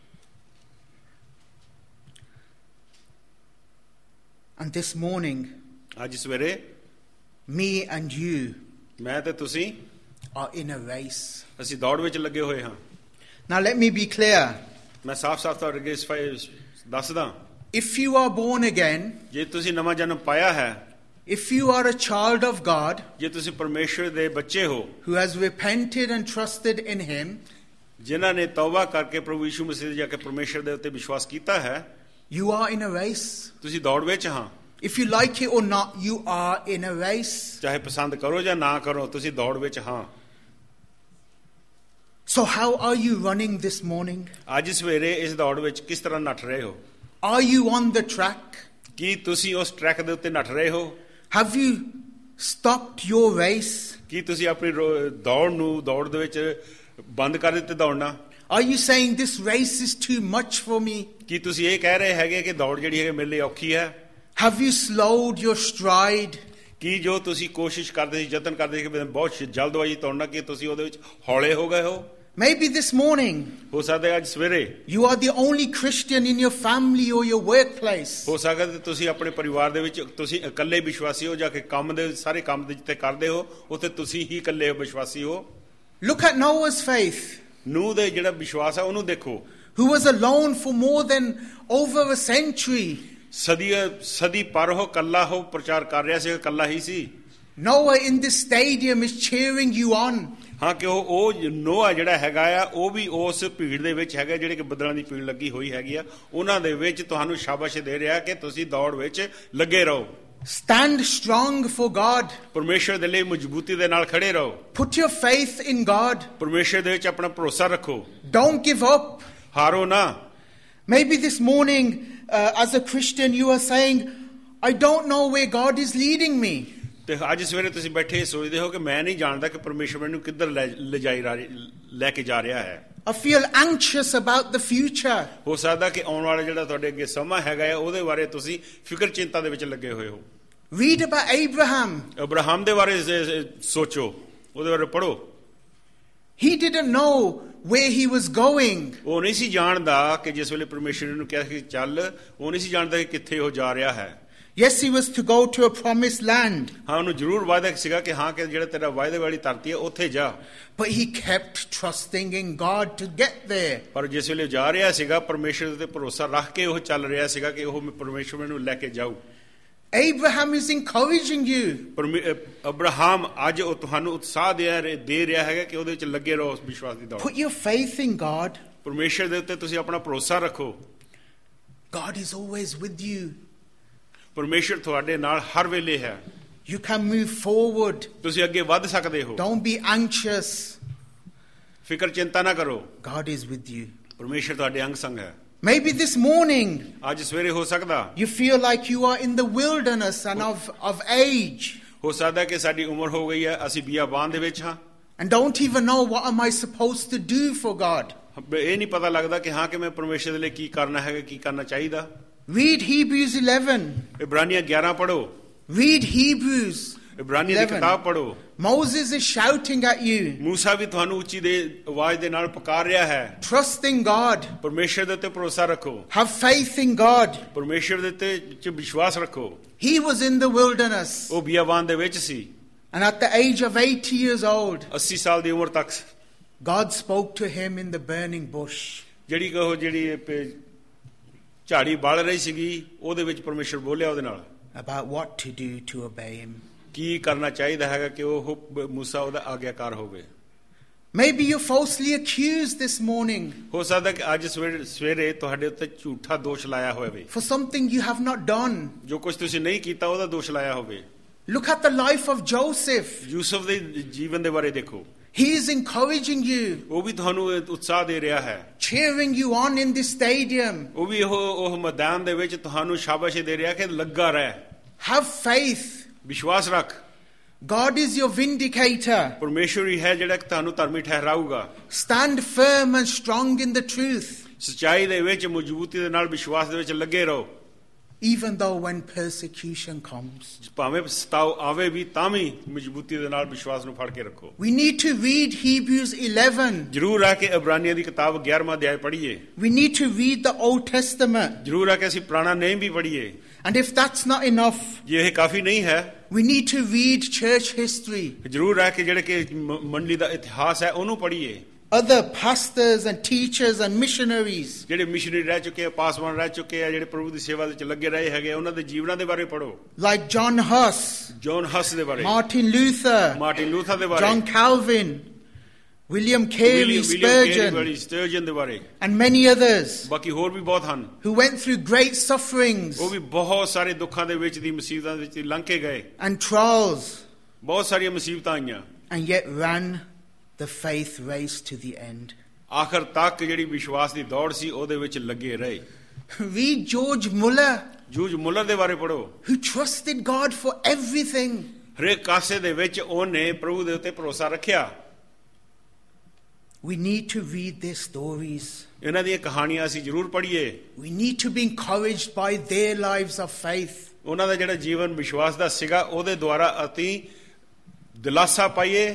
And this morning, ਅੱਜ ਸਵੇਰੇ me and you ਮੈਂ ਤੇ ਤੁਸੀਂ are in a race. ਅਸੀਂ ਦੌੜ ਵਿੱਚ ਲੱਗੇ ਹੋਏ ਹਾਂ। Now let me be clear. ਮੈਂ ਸਾਫ਼-ਸਾਫ਼ ਤੁਹਾਡੇ ਅੱਗੇ ਦੱਸਦਾ, If you are born again, ਜੇ ਤੁਸੀਂ ਨਵਾਂ ਜਨਮ ਪਾਇਆ ਹੈ, if you are a child of God ਜੇ ਤੁਸੀਂ ਪਰਮੇਸ਼ਰ ਦੇ ਬੱਚੇ ਹੋ, who has repented and trusted in him, ਜਿਨ੍ਹਾਂ ਨੇ ਤੌਬਾ ਕਰਕੇ ਪ੍ਰਭੂ ਯੀਸ਼ੂ ਮਸੀਹ ਦੇ ਜਾ ਕੇ ਪਰਮੇਸ਼ਰ ਦੇ ਉੱਤੇ ਵਿਸ਼ਵਾਸ ਕੀਤਾ ਹੈ, you are in a race. ਤੁਸੀਂ ਦੌੜ ਵਿੱਚ ਹਾਂ। If you like it or not, you are in a race. ਚਾਹੇ ਪਸੰਦ ਕਰੋ ਜਾਂ ਨਾ ਕਰੋ, ਤੁਸੀਂ ਦੌੜ ਵਿੱਚ ਹਾਂ। So how are you running this morning? ਅੱਜ ਸਵੇਰੇ ਇਸ ਦੌੜ ਵਿੱਚ ਕਿਸ ਤਰ੍ਹਾਂ ਨੱਠ ਰਹੇ ਹੋ? Are you on the track? ਕੀ ਤੁਸੀਂ ਉਸ ਟਰੈਕ ਦੇ ਉੱਤੇ ਨੱਠ ਰਹੇ ਹੋ? Have you stopped your race? ਕੀ ਤੁਸੀਂ ਆਪਣੀ ਦੌੜ ਦੇ ਵਿੱਚ ਬੰਦ ਕਰ ਦਿੱਤੇ ਦੌੜਨਾ? Are you saying this race is too much for me? ਕੀ ਤੁਸੀਂ ਇਹ ਕਹਿ ਰਹੇ ਹੈਗੇ ਕਿ ਦੌੜ ਜਿਹੜੀ ਹੈ ਮੇਰੇ ਲਈ ਔਖੀ ਹੈ? Have you slowed your stride? ਕੀ ਜੋ ਤੁਸੀਂ ਕੋਸ਼ਿਸ਼ ਕਰਦੇ ਸੀ, ਯਤਨ ਕਰਦੇ ਸੀ ਕਿ ਮੈਂ ਬਹੁਤ ਜਲਦਬਾਜ਼ੀ ਦੌੜਨਾ, ਕਿ ਤੁਸੀਂ ਉਹਦੇ ਵਿੱਚ ਹੌਲੇ ਹੋ ਗਏ ਹੋ? Maybe this morning ਹੋ ਸਕਦਾ ਅੱਜ ਸਵੇਰੇ you are the only Christian in your family or your workplace. ਹੋ ਸਕਦਾ ਤੁਸੀਂ ਆਪਣੇ ਪਰਿਵਾਰ ਦੇ ਵਿੱਚ ਤੁਸੀਂ ਇਕੱਲੇ ਵਿਸ਼ਵਾਸੀ ਹੋ, ਜਾ ਕੇ ਕੰਮ ਦੇ ਸਾਰੇ ਕੰਮ ਦੇ ਜਿੱਥੇ ਕਰਦੇ ਹੋ ਉੱਥੇ ਤੁਸੀਂ ਹੀ ਇਕੱਲੇ ਵਿਸ਼ਵਾਸੀ ਹੋ। Look at Noah's faith, ਨੂਹ ਦੇ ਜਿਹੜਾ ਵਿਸ਼ਵਾਸ ਹੈ ਉਹਨੂੰ ਦੇਖੋ, who was alone for more than over a century. ਸਦੀ ਪਰ ਉਹ ਕੱਲਾ ਹੋ ਪ੍ਰਚਾਰ ਕਰ ਰਿਹਾ ਸੀ, ਕੱਲਾ ਹੀ ਸੀ। Noah in this stadium is cheering you on. ਹਾਂ ਕਿ ਉਹ ਨੋਆ ਜਿਹੜਾ ਹੈਗਾ ਆ, ਉਹ ਵੀ ਉਸ ਭੀੜ ਦੇ ਵਿੱਚ ਹੈਗਾ, ਜਿਹੜੇ ਕਿ ਬੱਦਲਾਂ ਦੀ ਭੀੜ ਲੱਗੀ ਹੋਈ ਹੈਗੀ ਆ, ਉਹਨਾਂ ਦੇ ਵਿੱਚ ਤੁਹਾਨੂੰ ਸ਼ਾਬਾਸ਼ ਦੇ ਰਿਹਾ ਕਿ ਤੁਸੀਂ ਦੌੜ ਵਿੱਚ ਲੱਗੇ ਰਹੋ। Stand strong for God. ਪਰਮੇਸ਼ਰ ਦੇ ਲਈ ਮਜ਼ਬੂਤੀ ਦੇ ਨਾਲ ਖੜੇ ਰਹੋ। Put your faith in God. ਪਰਮੇਸ਼ਰ ਦੇ ਵਿੱਚ ਆਪਣਾ ਭਰੋਸਾ ਰੱਖੋ। Don't give up. ਹਾਰੋ ਨਾ। Maybe this morning, as a Christian, you are saying, I don't know where God is leading me. ਤੇ ਅੱਜ ਸਵੇਰੇ ਤੁਸੀਂ ਬੈਠੇ ਸੋਚਦੇ ਹੋ ਕਿ ਮੈਂ ਨਹੀਂ ਜਾਣਦਾ ਕਿ ਪਰਮੇਸ਼ਰ ਮੈਨੂੰ ਕਿੱਧਰ ਲੈ ਕੇ ਜਾ ਰਿਹਾ ਹੈ। I feel anxious about the future. ਹੋ ਸਕਦਾ ਕਿ ਆਉਣ ਵਾਲਾ ਜਿਹੜਾ ਤੁਹਾਡੇ ਅੱਗੇ ਸਮਾਂ ਹੈਗਾ ਉਹਦੇ ਬਾਰੇ ਤੁਸੀਂ ਫਿਕਰ ਚਿੰਤਾ ਦੇ ਵਿੱਚ ਲੱਗੇ ਹੋਏ ਹੋ। Read about Abraham. ਅਬਰਾਹਮ ਦੇ ਬਾਰੇ ਸੋਚੋ, ਉਹਦੇ ਬਾਰੇ ਪੜ੍ਹੋ। He didn't know where he was going. ਉਹ ਨਹੀਂ ਸੀ ਜਾਣਦਾ ਕਿ ਜਿਸ ਵੇਲੇ ਪਰਮੇਸ਼ਰ ਨੂੰ ਕਿਹਾ ਕਿ ਚੱਲ, ਉਹ ਨਹੀਂ ਸੀ ਜਾਣਦਾ ਕਿ ਕਿੱਥੇ ਉਹ ਜਾ ਰਿਹਾ ਹੈ। Yes, he was to go to a promised land. ਹਾਂ, ਉਹਨੂੰ ਜ਼ਰੂਰ ਵਾਅਦਾ ਸੀਗਾ ਕਿ ਹਾਂ ਕਿ ਜਿਹੜਾ ਤੇਰਾ ਵਾਅਦੇ ਵਾਲੀ ਧਰਤੀ ਹੈ ਉੱਥੇ ਜਾ। But he kept trusting in God to get there. ਪਰ ਜਿਸ ਵੇਲੇ ਜਾ ਰਿਹਾ ਸੀਗਾ ਪਰਮੇਸ਼ਰ ਤੇ ਭਰੋਸਾ ਰੱਖ ਕੇ ਉਹ ਚੱਲ ਰਿਹਾ ਸੀਗਾ ਕਿ ਉਹ ਪਰਮੇਸ਼ਰ ਮੈਨੂੰ ਲੈ ਕੇ ਜਾਊ। Abraham is encouraging you. Abraham ਅੱਜ ਉਹ ਤੁਹਾਨੂੰ ਉਤਸ਼ਾਹ ਦੇ ਰਿਹਾ ਹੈਗਾ ਕਿ ਉਹਦੇ ਵਿੱਚ ਲੱਗੇ ਰਹੋ ਉਸ ਵਿਸ਼ਵਾਸ ਦੀ ਦੌੜ। Put your faith in God. ਪਰਮੇਸ਼ਰ ਦੇ ਉੱਤੇ ਤੁਸੀਂ ਆਪਣਾ ਭਰੋਸਾ ਰੱਖੋ। God is always with you. ਪਰਮੇਸ਼ਰ ਤੁਹਾਡੇ ਨਾਲ ਹਰ ਵੇਲੇ ਹੈ। You can move forward. ਤੁਸੀਂ ਅੱਗੇ ਵੱਧ ਸਕਦੇ ਹੋ। Don't be anxious. ਫਿਕਰ ਚਿੰਤਾ ਨਾ ਕਰੋ। God is with you. ਪਰਮੇਸ਼ਰ ਤੁਹਾਡੇ ਅੰਗ ਸੰਗ ਹੈ। Maybe this morning ਅੱਜ ਸਵੇਰੇ ਹੋ ਸਕਦਾ you feel like you are in the wilderness and of age. ਹੋ ਸਕਦਾ ਕਿ ਸਾਡੀ ਉਮਰ ਹੋ ਗਈ ਹੈ, ਅਸੀਂ ਬਿਆਬਾਨ ਦੇ ਵਿੱਚ ਹਾਂ। And don't even know what am I supposed to do for God. ਇਹ ਨਹੀਂ ਪਤਾ ਲੱਗਦਾ ਕਿ ਹਾਂ ਕਿ ਮੈਂ ਪਰਮੇਸ਼ਰ ਦੇ ਲਈ ਕੀ ਕਰਨਾ ਹੈਗਾ, ਕੀ ਕਰਨਾ ਚਾਹੀਦਾ। Read Hebrews 11. ਇਬਰਾਨੀਆਂ 11 ਪੜੋ। Read Hebrews. ਇਬਰਾਨੀਆਂ ਦੀ ਕਿਤਾਬ ਪੜੋ। Moses is shouting at you. ਮੂਸਾ ਵੀ ਤੁਹਾਨੂੰ ਉੱਚੀ ਦੇ ਆਵਾਜ਼ ਦੇ ਨਾਲ ਪੁਕਾਰ ਰਿਹਾ ਹੈ। Trust in God. ਪਰਮੇਸ਼ਰ ਦੇ ਉੱਤੇ ਭਰੋਸਾ ਰੱਖੋ। Have faith in God. ਪਰਮੇਸ਼ਰ ਦੇ ਉੱਤੇ ਵਿਸ਼ਵਾਸ ਰੱਖੋ। He was in the wilderness. ਉਹ ਬਿਆਬਾਨ ਦੇ ਵਿੱਚ ਸੀ। And at the age of 80 years old, 80 ਸਾਲ ਦੀ ਉਮਰ ਤੱਕ God spoke to him in the burning bush. ਜਿਹੜੀ ਝਾੜੀ ਬਲ ਰਹੀ ਸੀਗੀ ਉਹਦੇ ਵਿੱਚ ਪਰਮੇਸ਼ਰ ਬੋਲਿਆ ਉਹਦੇ ਨਾਲ about what to do to obey him. ਕੀ ਕਰਨਾ ਚਾਹੀਦਾ ਹੈਗਾ ਕਿ ਉਹ ਮੂਸਾ ਉਹਦਾ ਆਗਿਆਕਾਰ ਹੋਵੇ। Maybe you're falsely accused this morning ਹੋ ਸਕਦਾ ਕਿ ਅੱਜ ਸਵੇਰੇ ਤੁਹਾਡੇ ਉੱਤੇ ਝੂਠਾ ਦੋਸ਼ ਲਾਇਆ ਹੋਵੇ। for something you have not done. ਜੋ ਕੁਝ ਤੁਸੀਂ ਨਹੀਂ ਕੀਤਾ ਉਹਦਾ ਦੋਸ਼ ਲਾਇਆ ਹੋਵੇ। Look at the life of Joseph. Yusuf ਦੇ ਜੀਵਨ ਦੇ ਬਾਰੇ ਦੇਖੋ। He is encouraging you, ਉਹ ਵੀ ਤੁਹਾਨੂੰ ਉਤਸ਼ਾਹ ਦੇ ਰਿਹਾ ਹੈ। cheering you on in this stadium. ਉਹ ਵੀ ਉਹ ਮੈਦਾਨ ਦੇ ਵਿੱਚ ਤੁਹਾਨੂੰ ਸ਼ਾਬਾਸ਼ੀ ਦੇ ਰਿਹਾ ਕਿ ਲੱਗਾ ਰਹਿ। Have faith. ਵਿਸ਼ਵਾਸ ਰੱਖ। God is your vindicator. ਪਰਮੇਸ਼ਰ ਹੀ ਹੈ ਜਿਹੜਾ ਤੁਹਾਨੂੰ ਧਰਮੀ ਠਹਿਰਾਊਗਾ। Stand firm and strong in the truth. ਸੱਚਾਈ ਦੇ ਵਿੱਚ ਮਜ਼ਬੂਤੀ ਦੇ ਨਾਲ ਵਿਸ਼ਵਾਸ ਦੇ ਵਿੱਚ ਲੱਗੇ ਰਹੋ। Even though when persecution comes. ਭਾਵੇਂ ਸਤਾਓ ਆਵੇ ਵੀ ਤਾਂ ਵੀ ਮਜ਼ਬੂਤੀ ਦੇ ਨਾਲ ਵਿਸ਼ਵਾਸ ਨੂੰ ਫੜ ਕੇ ਰੱਖੋ। We need to read Hebrews 11. ਜ਼ਰੂਰ ਹੈ ਕਿ ਇਬਰਾਨੀਆਂ ਦੀ ਕਿਤਾਬ 11ਵਾਂ ਅਧਿਆਇ ਪੜ੍ਹੀਏ। We need to read the Old Testament. ਜ਼ਰੂਰ ਹੈ ਕਿ ਅਸੀਂ ਪੁਰਾਣਾ ਨਿਯਮ ਵੀ ਪੜ੍ਹੀਏ। And if that's not enough, ਜੇ ਇਹ ਕਾਫੀ ਨਹੀਂ ਹੈ, we need to read church history. ਜ਼ਰੂਰ ਹੈ ਕਿ ਜਿਹੜੇ ਕਿ ਮੰਡਲੀ ਦਾ ਇਤਿਹਾਸ ਹੈ ਉਹਨੂੰ ਪੜ੍ਹੀਏ। Other pastors and teachers and missionaries. ਜਿਹੜੇ ਮਿਸ਼ਨਰੀ ਰਹਿ ਚੁੱਕੇ ਆ, ਪਾਸਵਾਨ ਰਹਿ ਚੁੱਕੇ ਆ, ਜਿਹੜੇ ਪ੍ਰਭੂ ਦੀ ਸੇਵਾ ਵਿੱਚ ਲੱਗੇ ਰਹੇ ਹੈਗੇ, ਉਹਨਾਂ ਦੇ ਜੀਵਨਾਂ ਦੇ ਬਾਰੇ ਪੜ੍ਹੋ। Like John Huss, ਜੌਨ ਹਸ ਦੇ ਬਾਰੇ, Martin Luther, ਮਾਰਟਿਨ ਲੂਥਰ ਦੇ ਬਾਰੇ, John Calvin, William Carey, Spurgeon ਦੇ ਬਾਰੇ, and many others ਬਾਕੀ ਹੋਰ ਵੀ ਬਹੁਤ ਹਨ who went through great sufferings ਉਹ ਵੀ ਬਹੁਤ ਸਾਰੇ ਦੁੱਖਾਂ ਦੇ ਵਿੱਚ ਦੀ ਮੁਸੀਬਤਾਂ ਦੇ ਵਿੱਚ ਲੰਘ ਕੇ ਗਏ। and trials, ਬਹੁਤ ਸਾਰੀਆਂ ਮੁਸੀਬਤਾਂ ਆਈਆਂ and yet ran the faith race to the end. ਆਖਰ ਤੱਕ ਜਿਹੜੀ ਵਿਸ਼ਵਾਸ ਦੀ ਦੌੜ ਸੀ ਉਹਦੇ ਵਿੱਚ ਲੱਗੇ ਰਹੇ। Read George Muller, ਜੂਜ ਮੁਲਰ ਦੇ ਬਾਰੇ ਪੜ੍ਹੋ। who trusted God for everything. ਹਰੇਕ ਕਾਸੇ ਦੇ ਵਿੱਚ ਉਹਨੇ ਪ੍ਰਭੂ ਦੇ ਉੱਤੇ ਭਰੋਸਾ ਰੱਖਿਆ। We need to read their stories. ਇਹਨਾਂ ਦੀਆਂ ਕਹਾਣੀਆਂ ਅਸੀਂ ਜ਼ਰੂਰ ਪੜ੍ਹੀਏ। We need to be encouraged by their lives of faith. ਉਹਨਾਂ ਦਾ ਜਿਹੜਾ ਜੀਵਨ ਵਿਸ਼ਵਾਸ ਦਾ ਸੀਗਾ ਉਹਦੇ ਦੁਆਰਾ ਅਸੀਂ ਦਿਲਾਸਾ ਪਾਈਏ।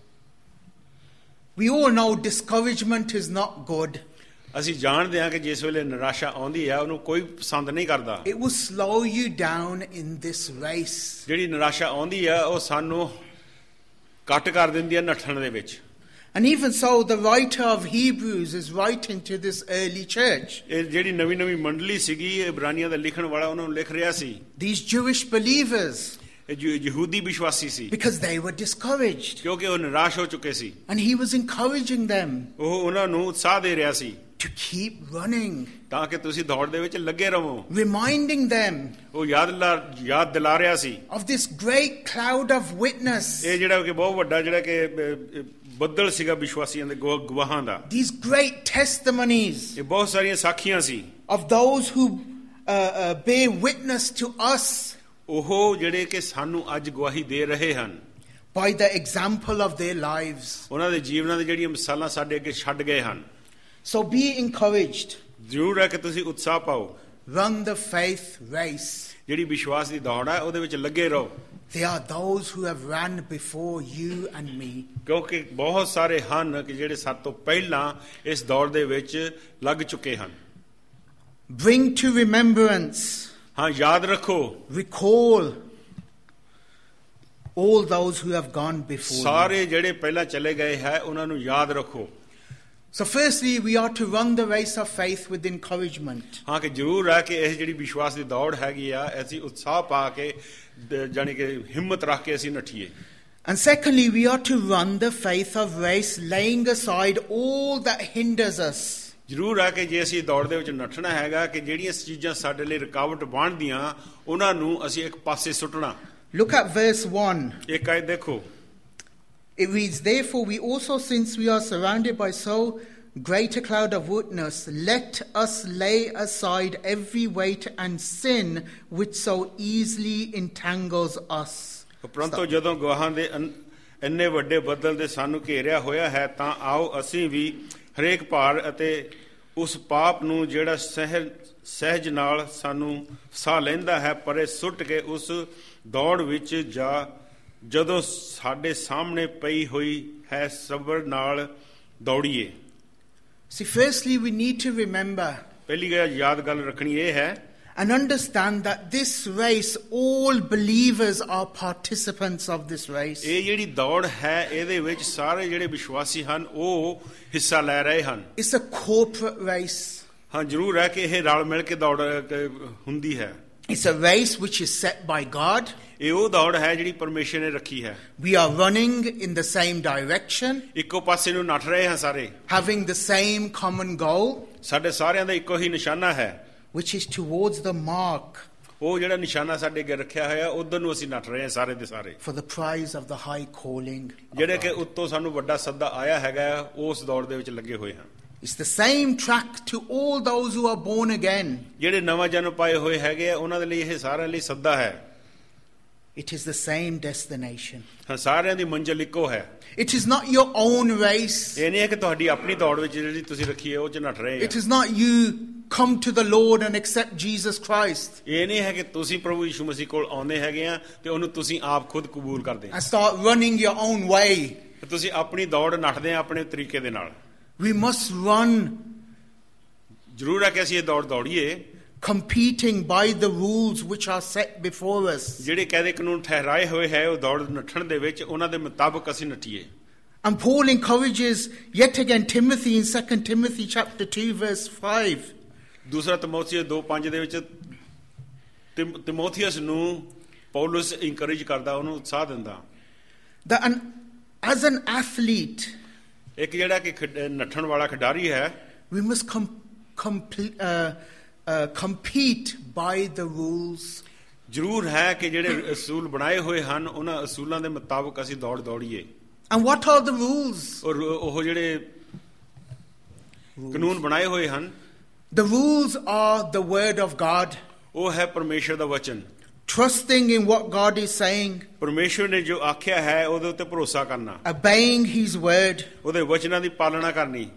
We all know discouragement is not good. ਅਸੀਂ ਜਾਣਦੇ ਹਾਂ ਕਿ ਜਿਸ ਵੇਲੇ ਨਿਰਾਸ਼ਾ ਆਉਂਦੀ ਹੈ ਉਹਨੂੰ ਕੋਈ ਪਸੰਦ ਨਹੀਂ ਕਰਦਾ। It will slow you down in this race. ਜਿਹੜੀ ਨਿਰਾਸ਼ਾ ਆਉਂਦੀ ਹੈ ਉਹ ਸਾਨੂੰ ਕੱਟ ਕਰ ਦਿੰਦੀ ਹੈ ਨੱਠਣ ਦੇ ਵਿੱਚ। And even so, the writer of Hebrews is writing to this early church. ਇਹ ਜਿਹੜੀ ਨਵੀਂ ਮੰਡਲੀ ਸੀਗੀ ਇਬਰਾਨੀਆਂ ਦਾ ਲਿਖਣ ਵਾਲਾ ਉਹਨਾਂ ਨੂੰ ਲਿਖ ਰਿਹਾ ਸੀ। These Jewish believers. ਯਹੂਦੀ ਵਿਸ਼ਵਾਸੀ ਸੀ। Because they were discouraged. ਕਿਉਂਕਿ ਉਹ ਨਿਰਾਸ਼ ਹੋ ਚੁੱਕੇ ਸੀ। And he was encouraging them. ਉਹ ਉਹਨਾਂ ਨੂੰ ਉਤਸ਼ਾਹ ਦੇ ਰਿਹਾ ਸੀ। To keep running. ਤਾਂ ਕਿ ਤੁਸੀਂ ਦੌੜ ਦੇ ਵਿੱਚ ਲੱਗੇ ਰਹੋ। Reminding them. ਉਹ ਯਾਦ ਦਿਲਾ ਰਿਹਾ ਸੀ। Of this great cloud of witness. ਇਹ ਜਿਹੜਾ ਕਿ ਬਹੁਤ ਵੱਡਾ ਜਿਹੜਾ ਕਿ ਬੱਦਲ ਸੀਗਾ ਵਿਸ਼ਵਾਸੀਆਂ ਦੇ ਗਵਾਹਾਂ ਦਾ। These great testimonies. ਇਹ ਬਹੁਤ ਸਾਰੀਆਂ ਸਾਖੀਆਂ ਸੀ। Of those who bear witness to us. ਉਹ ਜਿਹੜੇ ਕਿ ਸਾਨੂੰ ਅੱਜ ਗਵਾਹੀ ਦੇ ਰਹੇ ਹਨ। By the example of their lives. ਉਹਨਾਂ ਦੇ ਜੀਵਨਾਂ ਦੇ ਜਿਹੜੀਆਂ ਮਿਸਾਲਾਂ ਸਾਡੇ ਅੱਗੇ ਛੱਡ ਗਏ ਹਨ। So be encouraged. ਜ਼ਰੂਰ ਹੈ ਕਿ ਤੁਸੀਂ ਉਤਸ਼ਾਹ ਪਾਓ। Run the faith race. ਜਿਹੜੀ ਵਿਸ਼ਵਾਸ ਦੀ ਦੌੜ ਹੈ ਉਹਦੇ ਵਿੱਚ ਲੱਗੇ ਰਹੋ। They are those who have run before you and me. ਕਿਉਂਕਿ ਬਹੁਤ ਸਾਰੇ ਹਨ ਕਿ ਜਿਹੜੇ ਸਾਡੇ ਤੋਂ ਪਹਿਲਾਂ ਇਸ ਦੌੜ ਦੇ ਵਿੱਚ ਲੱਗ ਚੁੱਕੇ ਹਨ. Bring to remembrance, ਹਾਂ, ਯਾਦ ਰੱਖੋ recall all those who have gone before you. ਸਾਰੇ ਜਿਹੜੇ ਪਹਿਲਾਂ ਚਲੇ ਗਏ ਹੈ ਉਹਨਾਂ ਨੂੰ ਯਾਦ ਰੱਖੋ. So firstly, we are to run the race of faith with encouragement. ਹਾਂ, ਕਿ ਜ਼ਰੂਰ ਹੈ ਕਿ ਇਹ ਜਿਹੜੀ ਵਿਸ਼ਵਾਸ ਦੀ ਦੌੜ ਹੈਗੀ ਆ, ਅਸੀਂ ਉਤਸ਼ਾਹ ਪਾ ਕੇ ਜਾਣੀ ਕਿ ਹਿੰਮਤ ਰੱਖ ਕੇ ਅਸੀਂ ਨੱਠੀਏ. And secondly, we are to run the faith of race, laying aside all that hinders us. ਜ਼ਰੂਰ ਹੈ ਕਿ ਜੇ ਅਸੀਂ ਦੌੜ ਦੇ ਵਿੱਚ ਨੱਠਣਾ ਹੈਗਾ ਕਿ ਜਿਹੜੀਆਂ ਚੀਜ਼ਾਂ ਸਾਡੇ ਲਈ ਰੁਕਾਵਟ ਬਣਦੀਆਂ ਉਹਨਾਂ ਨੂੰ ਅਸੀਂ ਇੱਕ ਪਾਸੇ ਸੁੱਟਣਾ. Look at verse 1. ਇੱਕ ਆਇਤ ਦੇਖੋ. It reads, "Therefore we also, since we are surrounded by so great a cloud of witness, let us lay aside every weight and sin which so easily entangles us." ਪਰੰਤੂ ਜਦੋਂ ਗਵਾਹਾਂ ਦੇ ਇੰਨੇ ਵੱਡੇ ਬੱਦਲ ਦੇ ਸਾਨੂੰ ਘੇਰਿਆ ਹੋਇਆ ਹੈ ਤਾਂ ਆਓ ਅਸੀਂ ਵੀ ਹਰੇਕ ਭਾਰ ਅਤੇ ਉਸ ਪਾਪ ਨੂੰ ਜਿਹੜਾ ਸਹਿਜ ਨਾਲ ਸਾਨੂੰ ਸਾਹ ਲੈਂਦਾ ਹੈ ਪਰੇ ਸੁੱਟ ਕੇ ਉਸ ਦੌੜ ਵਿੱਚ ਜਦੋਂ ਸਾਡੇ ਸਾਹਮਣੇ ਪਈ ਹੋਈ ਹੈ ਸਬਰ ਨਾਲ ਦੌੜੀਏ. See, firstly, we need to remember ਪਹਿਲੀ ਯਾਦ ਗੱਲ ਰੱਖਣੀ ਇਹ ਹੈ and understand that this race, all believers are participants of this race. ਇਹ ਜਿਹੜੀ ਦੌੜ ਹੈ ਇਹਦੇ ਵਿੱਚ ਸਾਰੇ ਜਿਹੜੇ ਵਿਸ਼ਵਾਸੀ ਹਨ ਉਹ ਹਿੱਸਾ ਲੈ ਰਹੇ ਹਨ. It's a corporate race. ਹਾਂ, ਜ਼ਰੂਰ ਹੈ ਕਿ ਇਹ ਰਲ ਮਿਲ ਕੇ ਦੌੜ ਹੁੰਦੀ ਹੈ. It's a race which is set by God. ਇਹ ਉਹ ਦੌੜ ਹੈ ਜਿਹੜੀ ਪਰਮੇਸ਼ਰ ਨੇ ਰੱਖੀ ਹੈ. We are running in the same direction, ਇੱਕੋ ਪਾਸੇ ਨੂੰ ਨੱਠ ਰਹੇ ਹਾਂ ਸਾਰੇ. having the same common goal, ਸਾਡੇ ਸਾਰਿਆਂ ਦਾ ਇੱਕੋ ਹੀ ਨਿਸ਼ਾਨਾ ਹੈ, which is towards the mark ਉਹ ਜਿਹੜਾ ਨਿਸ਼ਾਨਾ ਸਾਡੇ ਅੱਗੇ ਰੱਖਿਆ ਹੋਇਆ ਉਧਰ ਨੂੰ ਅਸੀਂ ਨੱਠ ਰਹੇ ਹਾਂ ਸਾਰੇ ਦੇ ਸਾਰੇ. for the prize of the high calling of ਜਿਹੜੇ ਕਿ God. ਉੱਤੋਂ ਸਾਨੂੰ ਵੱਡਾ ਸੱਦਾ ਆਇਆ ਹੈਗਾ ਉਸ ਦੌੜ ਦੇ ਵਿੱਚ ਲੱਗੇ ਹੋਏ ਹਾਂ. It's the same track to all those who are born again. ਜਿਹੜੇ ਨਵਾਂ ਜਨਮ ਪਾਏ ਹੋਏ ਹੈਗੇ ਆ ਉਹਨਾਂ ਦੇ ਲਈ ਇਹ ਸਾਰਿਆਂ ਲਈ ਸੱਦਾ ਹੈ. It is the same destination. ਹਾਂ, ਸਾਰਿਆਂ ਦੀ ਮੰਜ਼ਿਲ ਇੱਕੋ ਹੈ. It is not your own race. ਇਹ ਨਹੀਂ ਹੈ ਕਿ ਤੁਹਾਡੀ ਆਪਣੀ ਦੌੜ ਵਿੱਚ ਜਿਹੜੀ ਤੁਸੀਂ ਰੱਖੀ ਹੈ ਉਹ ਚ ਨੱਠ ਰਹੇ It is not you come to the Lord and accept Jesus Christ ਇਹ ਨਹੀਂ ਹੈ ਕਿ ਤੁਸੀਂ ਪ੍ਰਭੂ ਯਿਸੂ ਮਸੀਹ ਕੋਲ ਆਉਂਦੇ ਹੈਗੇ ਆ ਤੇ ਉਹਨੂੰ ਤੁਸੀਂ ਆਪ ਖੁਦ ਕਬੂਲ ਕਰਦੇ and start running your own way. ਤੁਸੀਂ ਆਪਣੀ ਦੌੜ ਨੱਠਦੇ ਆ ਆਪਣੇ ਤਰੀਕੇ ਦੇ ਨਾਲ. We must run ਜ਼ਰੂਰ ਹੈ ਕਿ ਅਸੀਂ ਇਹ ਦੌੜ ਦੌੜੀਏ competing by the rules which are set before us. ਜਿਹੜੇ ਕਾਇਦੇ ਕਾਨੂੰਨ ਠਹਿਰਾਏ ਹੋਏ ਹੈ ਉਹ ਦੌੜ ਨੱਠਣ ਦੇ ਵਿੱਚ ਉਹਨਾਂ ਦੇ ਮੁਤਾਬਕ ਅਸੀਂ ਨੱਠੀਏ. And Paul encourages yet again Timothy in 2 Timothy chapter 2 verse 5. ਦੂਸਰਾ ਤਿਮੋਥੀਉਸ 2:5 ਦੇ ਵਿੱਚ ਤਿਮੋਥੀਉਸ ਨੂੰ ਪੌਲਸ ਇਨਕਰੇਜ ਕਰਦਾ, ਉਹਨੂੰ ਉਤਸ਼ਾਹ ਦਿੰਦਾ. That as an athlete, ਇੱਕ ਜਿਹੜਾ ਕਿ ਨੱਠਣ ਵਾਲਾ ਖਿਡਾਰੀ ਹੈ, we must compete by the rules. ਜ਼ਰੂਰ ਹੈ ਕਿ ਜਿਹੜੇ ਅਸੂਲ ਬਣਾਏ ਹੋਏ ਹਨ ਉਹਨਾਂ ਅਸੂਲਾਂ ਦੇ ਮੁਤਾਬਕ ਅਸੀਂ ਦੌੜ ਦੌੜੀਏ. And what are the rules? ਔਰ ਉਹ ਜਿਹੜੇ ਕਾਨੂੰਨ ਬਣਾਏ ਹੋਏ ਹਨ, The rules are the word of God. ਉਹ ਹੈ ਪਰਮੇਸ਼ਰ ਦਾ ਵਚਨ. Trusting in what God is saying, ਪਰਮੇਸ਼ਰ ਨੇ ਜੋ ਆਖਿਆ ਹੈ ਉਹਦੇ ਉੱਤੇ ਭਰੋਸਾ ਕਰਨਾ, obeying his word, ਉਹਦੇ ਵਚਨਾਂ ਦੀ ਪਾਲਣਾ ਕਰਨੀ,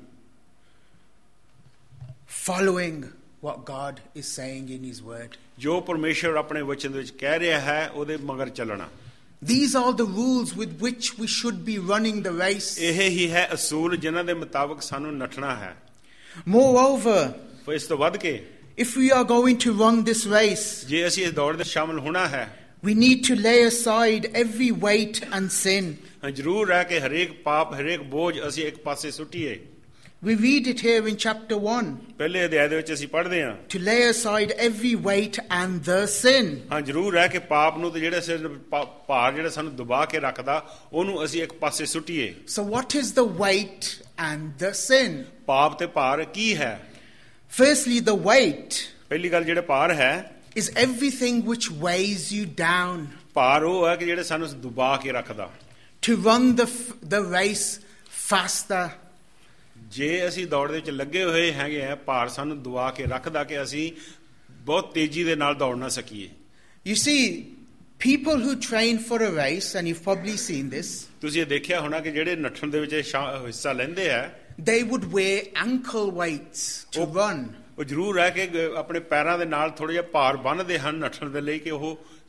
following what God is saying in his word. ਜੋ ਪਰਮੇਸ਼ਰ ਆਪਣੇ ਵਚਨ ਦੇ ਵਿੱਚ ਕਹਿ ਰਿਹਾ ਹੈ ਉਹਦੇ ਮਗਰ ਚੱਲਣਾ. These are the rules with which we should be running the race. ਇਹ ਹੀ ਹੈ ਅਸੂਲ ਜਿਨ੍ਹਾਂ ਦੇ ਮੁਤਾਬਕ ਸਾਨੂੰ ਨੱਠਣਾ ਹੈ. Moreover, ਇਸ ਤੋਂ ਵੱਧ ਕੇ if we are going to run this race, ਜੇ ਅਸੀਂ ਇਸ ਦੌੜ ਦੇ ਸ਼ਾਮਲ ਹੋਣਾ ਹੈ, we need to lay aside every weight and sin. ਜ਼ਰੂਰ ਹੈ ਕਿ ਹਰੇਕ ਪਾਪ ਹਰੇਕ ਬੋਝ ਅਸੀਂ ਇੱਕ ਪਾਸੇ ਸੁੱਟੀਏ. We read it here in chapter 1. ਪਹਿਲੇ ਅਧਿਆਇ ਦੇ ਵਿੱਚ ਅਸੀਂ ਪੜ੍ਹਦੇ ਹਾਂ To lay aside every weight and the sin. ਹਾਂ, ਜ਼ਰੂਰ ਹੈ ਕਿ ਪਾਪ ਨੂੰ ਤੇ ਜਿਹੜਾ ਭਾਰ ਜਿਹੜਾ ਸਾਨੂੰ ਦਬਾ ਕੇ ਰੱਖਦਾ ਉਹਨੂੰ ਅਸੀਂ ਇੱਕ ਪਾਸੇ ਸੁੱਟੀਏ. So what is the weight and the sin? ਪਾਪ ਤੇ ਭਾਰ ਕੀ ਹੈ? Firstly, the weight ਪਹਿਲੀ ਗੱਲ ਜਿਹੜਾ ਭਾਰ ਹੈ, is everything which weighs you down. ਭਾਰ ਉਹ ਹੈ ਕਿ ਜਿਹੜਾ ਸਾਨੂੰ ਦਬਾ ਕੇ ਰੱਖਦਾ. To run the race faster. ਜੇ ਅਸੀਂ ਦੌੜ ਦੇ ਵਿੱਚ ਲੱਗੇ ਹੋਏ ਹੈਗੇ ਆ, ਭਾਰ ਸਾਨੂੰ ਦਬਾ ਕੇ ਰੱਖਦਾ ਕਿ ਅਸੀਂ ਬਹੁਤ ਤੇਜ਼ੀ ਦੇ ਨਾਲ ਦੌੜ ਨਾ ਸਕੀਏ. You see, people who train for a race, and you've probably seen this, ਤੁਸੀਂ ਇਹ ਦੇਖਿਆ ਹੋਣਾ ਕਿ ਜਿਹੜੇ ਨੱਠਣ ਦੇ ਵਿੱਚ ਹਿੱਸਾ ਲੈਂਦੇ ਆ, they would wear ankle weights to run. ਉਹ ਜ਼ਰੂਰ ਹੈ ਕਿ ਆਪਣੇ ਪੈਰਾਂ ਦੇ ਨਾਲ ਥੋੜਾ ਜਿਹਾ ਭਾਰ ਬੰਨ੍ਹਦੇ ਹਨ ਨੱਠਣ ਦੇ ਲਈ ਕਿ ਉਹ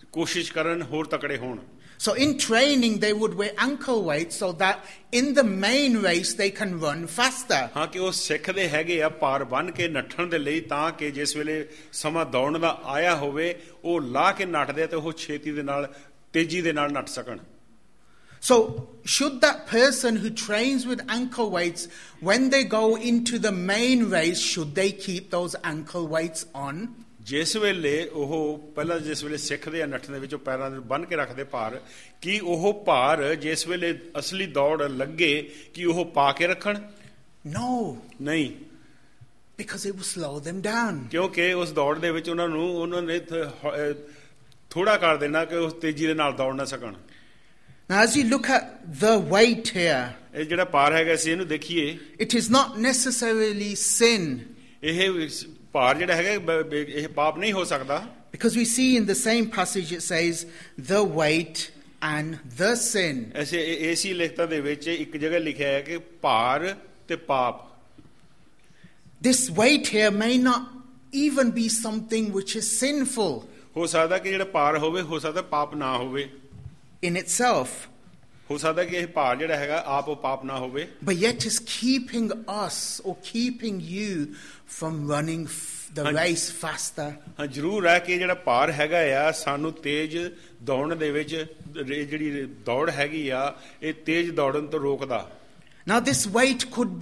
ਕੋਸ਼ਿਸ਼ ਕਰਨ ਹੋਰ ਤਕੜੇ ਹੋਣ। So in training, they would wear ankle weights so that in the main race they can run faster. ਹਾਂ ਕਿ ਉਹ ਸਿੱਖਦੇ ਹੈਗੇ ਆ ਭਾਰ ਬੰਨ ਕੇ ਨੱਠਣ ਦੇ ਲਈ, ਤਾਂ ਕਿ ਜਿਸ ਵੇਲੇ ਸਮਾਂ ਦੌੜਨ ਦਾ ਆਇਆ ਹੋਵੇ ਉਹ ਲਾ ਕੇ ਨੱਠਦੇ ਤੇ ਉਹ ਛੇਤੀ ਦੇ ਨਾਲ ਤੇਜ਼ੀ ਦੇ ਨਾਲ ਨੱਠ ਸਕਣ। So should that person who trains with ankle weights, when they go into the main race, should they keep those ankle weights on? ਜਿਸ ਵੇਲੇ ਉਹ ਪਹਿਲਾਂ ਜਿਸ ਵੇਲੇ ਸਿੱਖਦੇ ਆ ਨੱਠਣ ਦੇ ਵਿੱਚ ਉਹ ਪੈਰਾਂ ਦੇ ਬੰਨ ਕੇ ਰੱਖਦੇ ਭਾਰ, ਕੀ ਉਹ ਭਾਰ ਜਿਸ ਵੇਲੇ ਅਸਲੀ ਦੌੜ ਲੱਗੇ ਕੀ ਉਹ ਪਾ ਕੇ ਰੱਖਣ? No. ਨਹੀਂ, Because it will slow them down. ਕਿਉਂਕਿ ਉਸ ਦੌੜ ਦੇ ਵਿੱਚ ਉਹਨਾਂ ਨੇ ਥੋੜਾ ਕਰ ਦੇਣਾ ਕਿ ਉਹ ਤੇਜ਼ੀ ਦੇ ਨਾਲ ਦੌੜ ਨਾ ਸਕਣ। Now as you look at the weight here, ਇਹ ਜਿਹੜਾ ਭਾਰ ਹੈਗਾ ਅਸੀਂ ਇਹਨੂੰ ਦੇਖੀਏ, it is not necessarily sin. ਇਹ ਭਾਰ ਜਿਹੜਾ ਹੈਗਾ ਇਹ ਪਾਪ ਨਹੀਂ ਹੋ ਸਕਦਾ। Because we see in the same passage it says the weight and the sin. ਐਸੇ ਏਸੀ ਲਿਖਤਾਂ ਦੇ ਵਿੱਚ ਇੱਕ ਜਗ੍ਹਾ ਲਿਖਿਆ ਹੈ ਕਿ ਭਾਰ ਤੇ ਪਾਪ। This weight here may not even be something which is sinful ਹੋ ਸਕਦਾ ਕਿ ਜਿਹੜਾ ਭਾਰ ਹੋਵੇ ਹੋ ਸਕਦਾ ਪਾਪ ਨਾ ਹੋਵੇ in itself, ਹੋ ਸਕਦਾ ਕਿ ਇਹ ਭਾਰ ਜਿਹੜਾ ਹੈਗਾ ਆਪ ਉਹ ਪਾਪ ਨਾ ਹੋਵੇ, but yet is keeping us or keeping you from running the race faster. ਹਾਂ ਜ਼ਰੂਰ ਹੈ ਕਿ ਜਿਹੜਾ ਭਾਰ ਹੈਗਾ ਆ ਸਾਨੂੰ ਤੇਜ਼ ਦੌੜਨ ਦੇ ਵਿੱਚ ਜਿਹੜੀ ਦੌੜ ਹੈਗੀ ਆ ਇਹ ਤੇਜ਼ ਦੌੜਨ ਤੋਂ ਰੋਕਦਾ। Now this weight could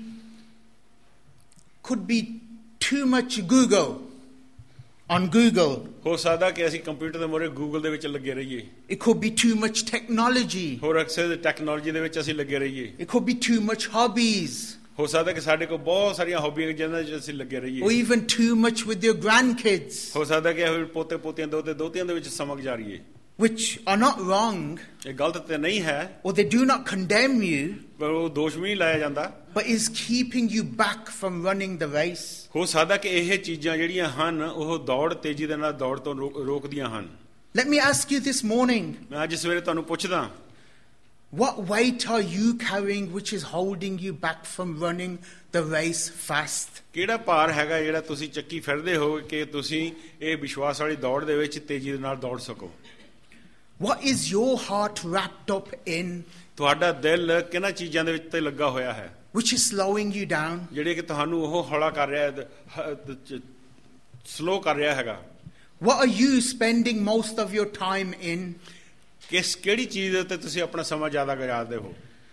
be too much on Google. ਹੋ ਸਕਦਾ ਕਿ ਅਸੀਂ ਕੰਪਿਊਟਰ ਦੇ ਮੂਹਰੇ ਗੂਗਲ ਦੇ ਵਿੱਚ ਲੱਗੇ ਰਹੀਏ। It could be too much technology. ਹੋਰ ਅਕਸਰ ਟੈਕਨੋਲੋਜੀ ਦੇ ਵਿੱਚ ਅਸੀਂ ਲੱਗੇ ਰਹੀਏ। It could be too much hobbies. ਹੋ ਸਕਦਾ ਕਿ ਸਾਡੇ ਕੋਲ ਬਹੁਤ ਸਾਰੀਆਂ ਹੌਬੀਆਂ ਜਿਹਨਾਂ ਵਿੱਚ ਅਸੀਂ ਲੱਗੇ ਰਹੀਏ। Or even too much with your grandkids. ਹੋ ਸਕਦਾ ਕਿ ਪੋਤੇ ਪੋਤੀਆਂ ਦੋਤਿਆਂ ਦੇ ਵਿੱਚ ਸਮਝ ਜਾ ਰਹੀਏ। Which are not wrong. ਇਹ ਗਲਤ ਤੇ ਨਹੀਂ ਹੈ। Or they do not condemn you. ਪਰ ਉਹ ਦੋਸ਼ ਵੀ ਨਹੀਂ ਲਾਇਆ ਜਾਂਦਾ। But is keeping you back from running the race. ਹੋ ਸਕਦਾ ਕਿ ਇਹ ਚੀਜ਼ਾਂ ਜਿਹੜੀਆਂ ਹਨ ਉਹ ਦੌੜ ਤੇਜ਼ੀ ਦੇ ਨਾਲ ਦੌੜ ਤੋਂ ਰੋਕਦੀਆਂ ਹਨ। Let me ask you this morning. ਮੈਂ ਅੱਜ ਸਵੇਰੇ ਤੁਹਾਨੂੰ ਪੁੱਛਦਾ, what weight are you carrying which is holding you back from running the race fast? ਕਿਹੜਾ ਭਾਰ ਹੈਗਾ ਜਿਹੜਾ ਤੁਸੀਂ ਚੱਕੀ ਫਿਰਦੇ ਹੋ ਕਿ ਤੁਸੀਂ ਇਹ ਵਿਸ਼ਵਾਸ ਵਾਲੀ ਦੌੜ ਦੇ ਵਿੱਚ ਤੇਜ਼ੀ ਦੇ ਨਾਲ ਦੌੜ ਸਕੋ? What is your heart wrapped up in? ਤੁਹਾਡਾ ਦਿਲ ਕਿਹਨਾਂ ਚੀਜ਼ਾਂ ਦੇ ਵਿੱਚ ਤੇ ਲੱਗਾ ਹੋਇਆ ਹੈ which is slowing you down? ਜਿਹੜੇ ਕਿ ਤੁਹਾਨੂੰ ਉਹ ਹੌਲਾ ਕਰ ਰਿਹਾ ਹੈ, ਸਲੋ ਕਰ ਰਿਹਾ ਹੈਗਾ। What are you spending most of your time in? ਕਿਹੜੀ ਚੀਜ਼ ਤੇ ਤੁਸੀਂ ਆਪਣਾ ਸਮਾਂ ਜ਼ਿਆਦਾ ਗੁਜ਼ਾਰਦੇ ਹੋ?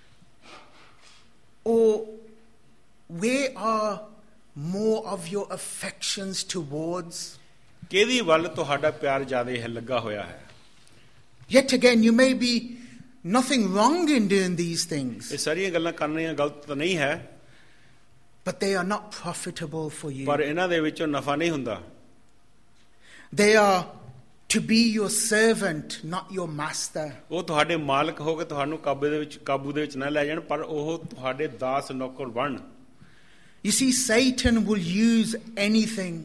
Or where are more of your affections towards? ਕਿਹਦੀ ਵੱਲ ਤੁਹਾਡਾ ਪਿਆਰ ਜ਼ਿਆਦਾ ਹੈ ਲੱਗਾ ਹੋਇਆ ਹੈ? Yet again, you may be nothing wrong in doing these things, ਇਹ ਸਾਰੀਆਂ ਗੱਲਾਂ ਕਰਨੀਆਂ ਗਲਤ ਤਾਂ ਨਹੀਂ ਹੈ, but they are not profitable for you. ਪਰ ਇਹਨਾਂ ਦੇ ਵਿੱਚੋਂ ਨਫਾ ਨਹੀਂ ਹੁੰਦਾ। They are to be your servant, not your master. ਉਹ ਤੁਹਾਡੇ ਮਾਲਕ ਹੋ ਕੇ ਤੁਹਾਨੂੰ ਕਾਬੂ ਦੇ ਵਿੱਚ ਨਾ ਲੈ ਜਾਣ, ਪਰ ਉਹ ਤੁਹਾਡੇ ਦਾਸ ਨੌਕਰ ਬਣ। You see, Satan will use anything.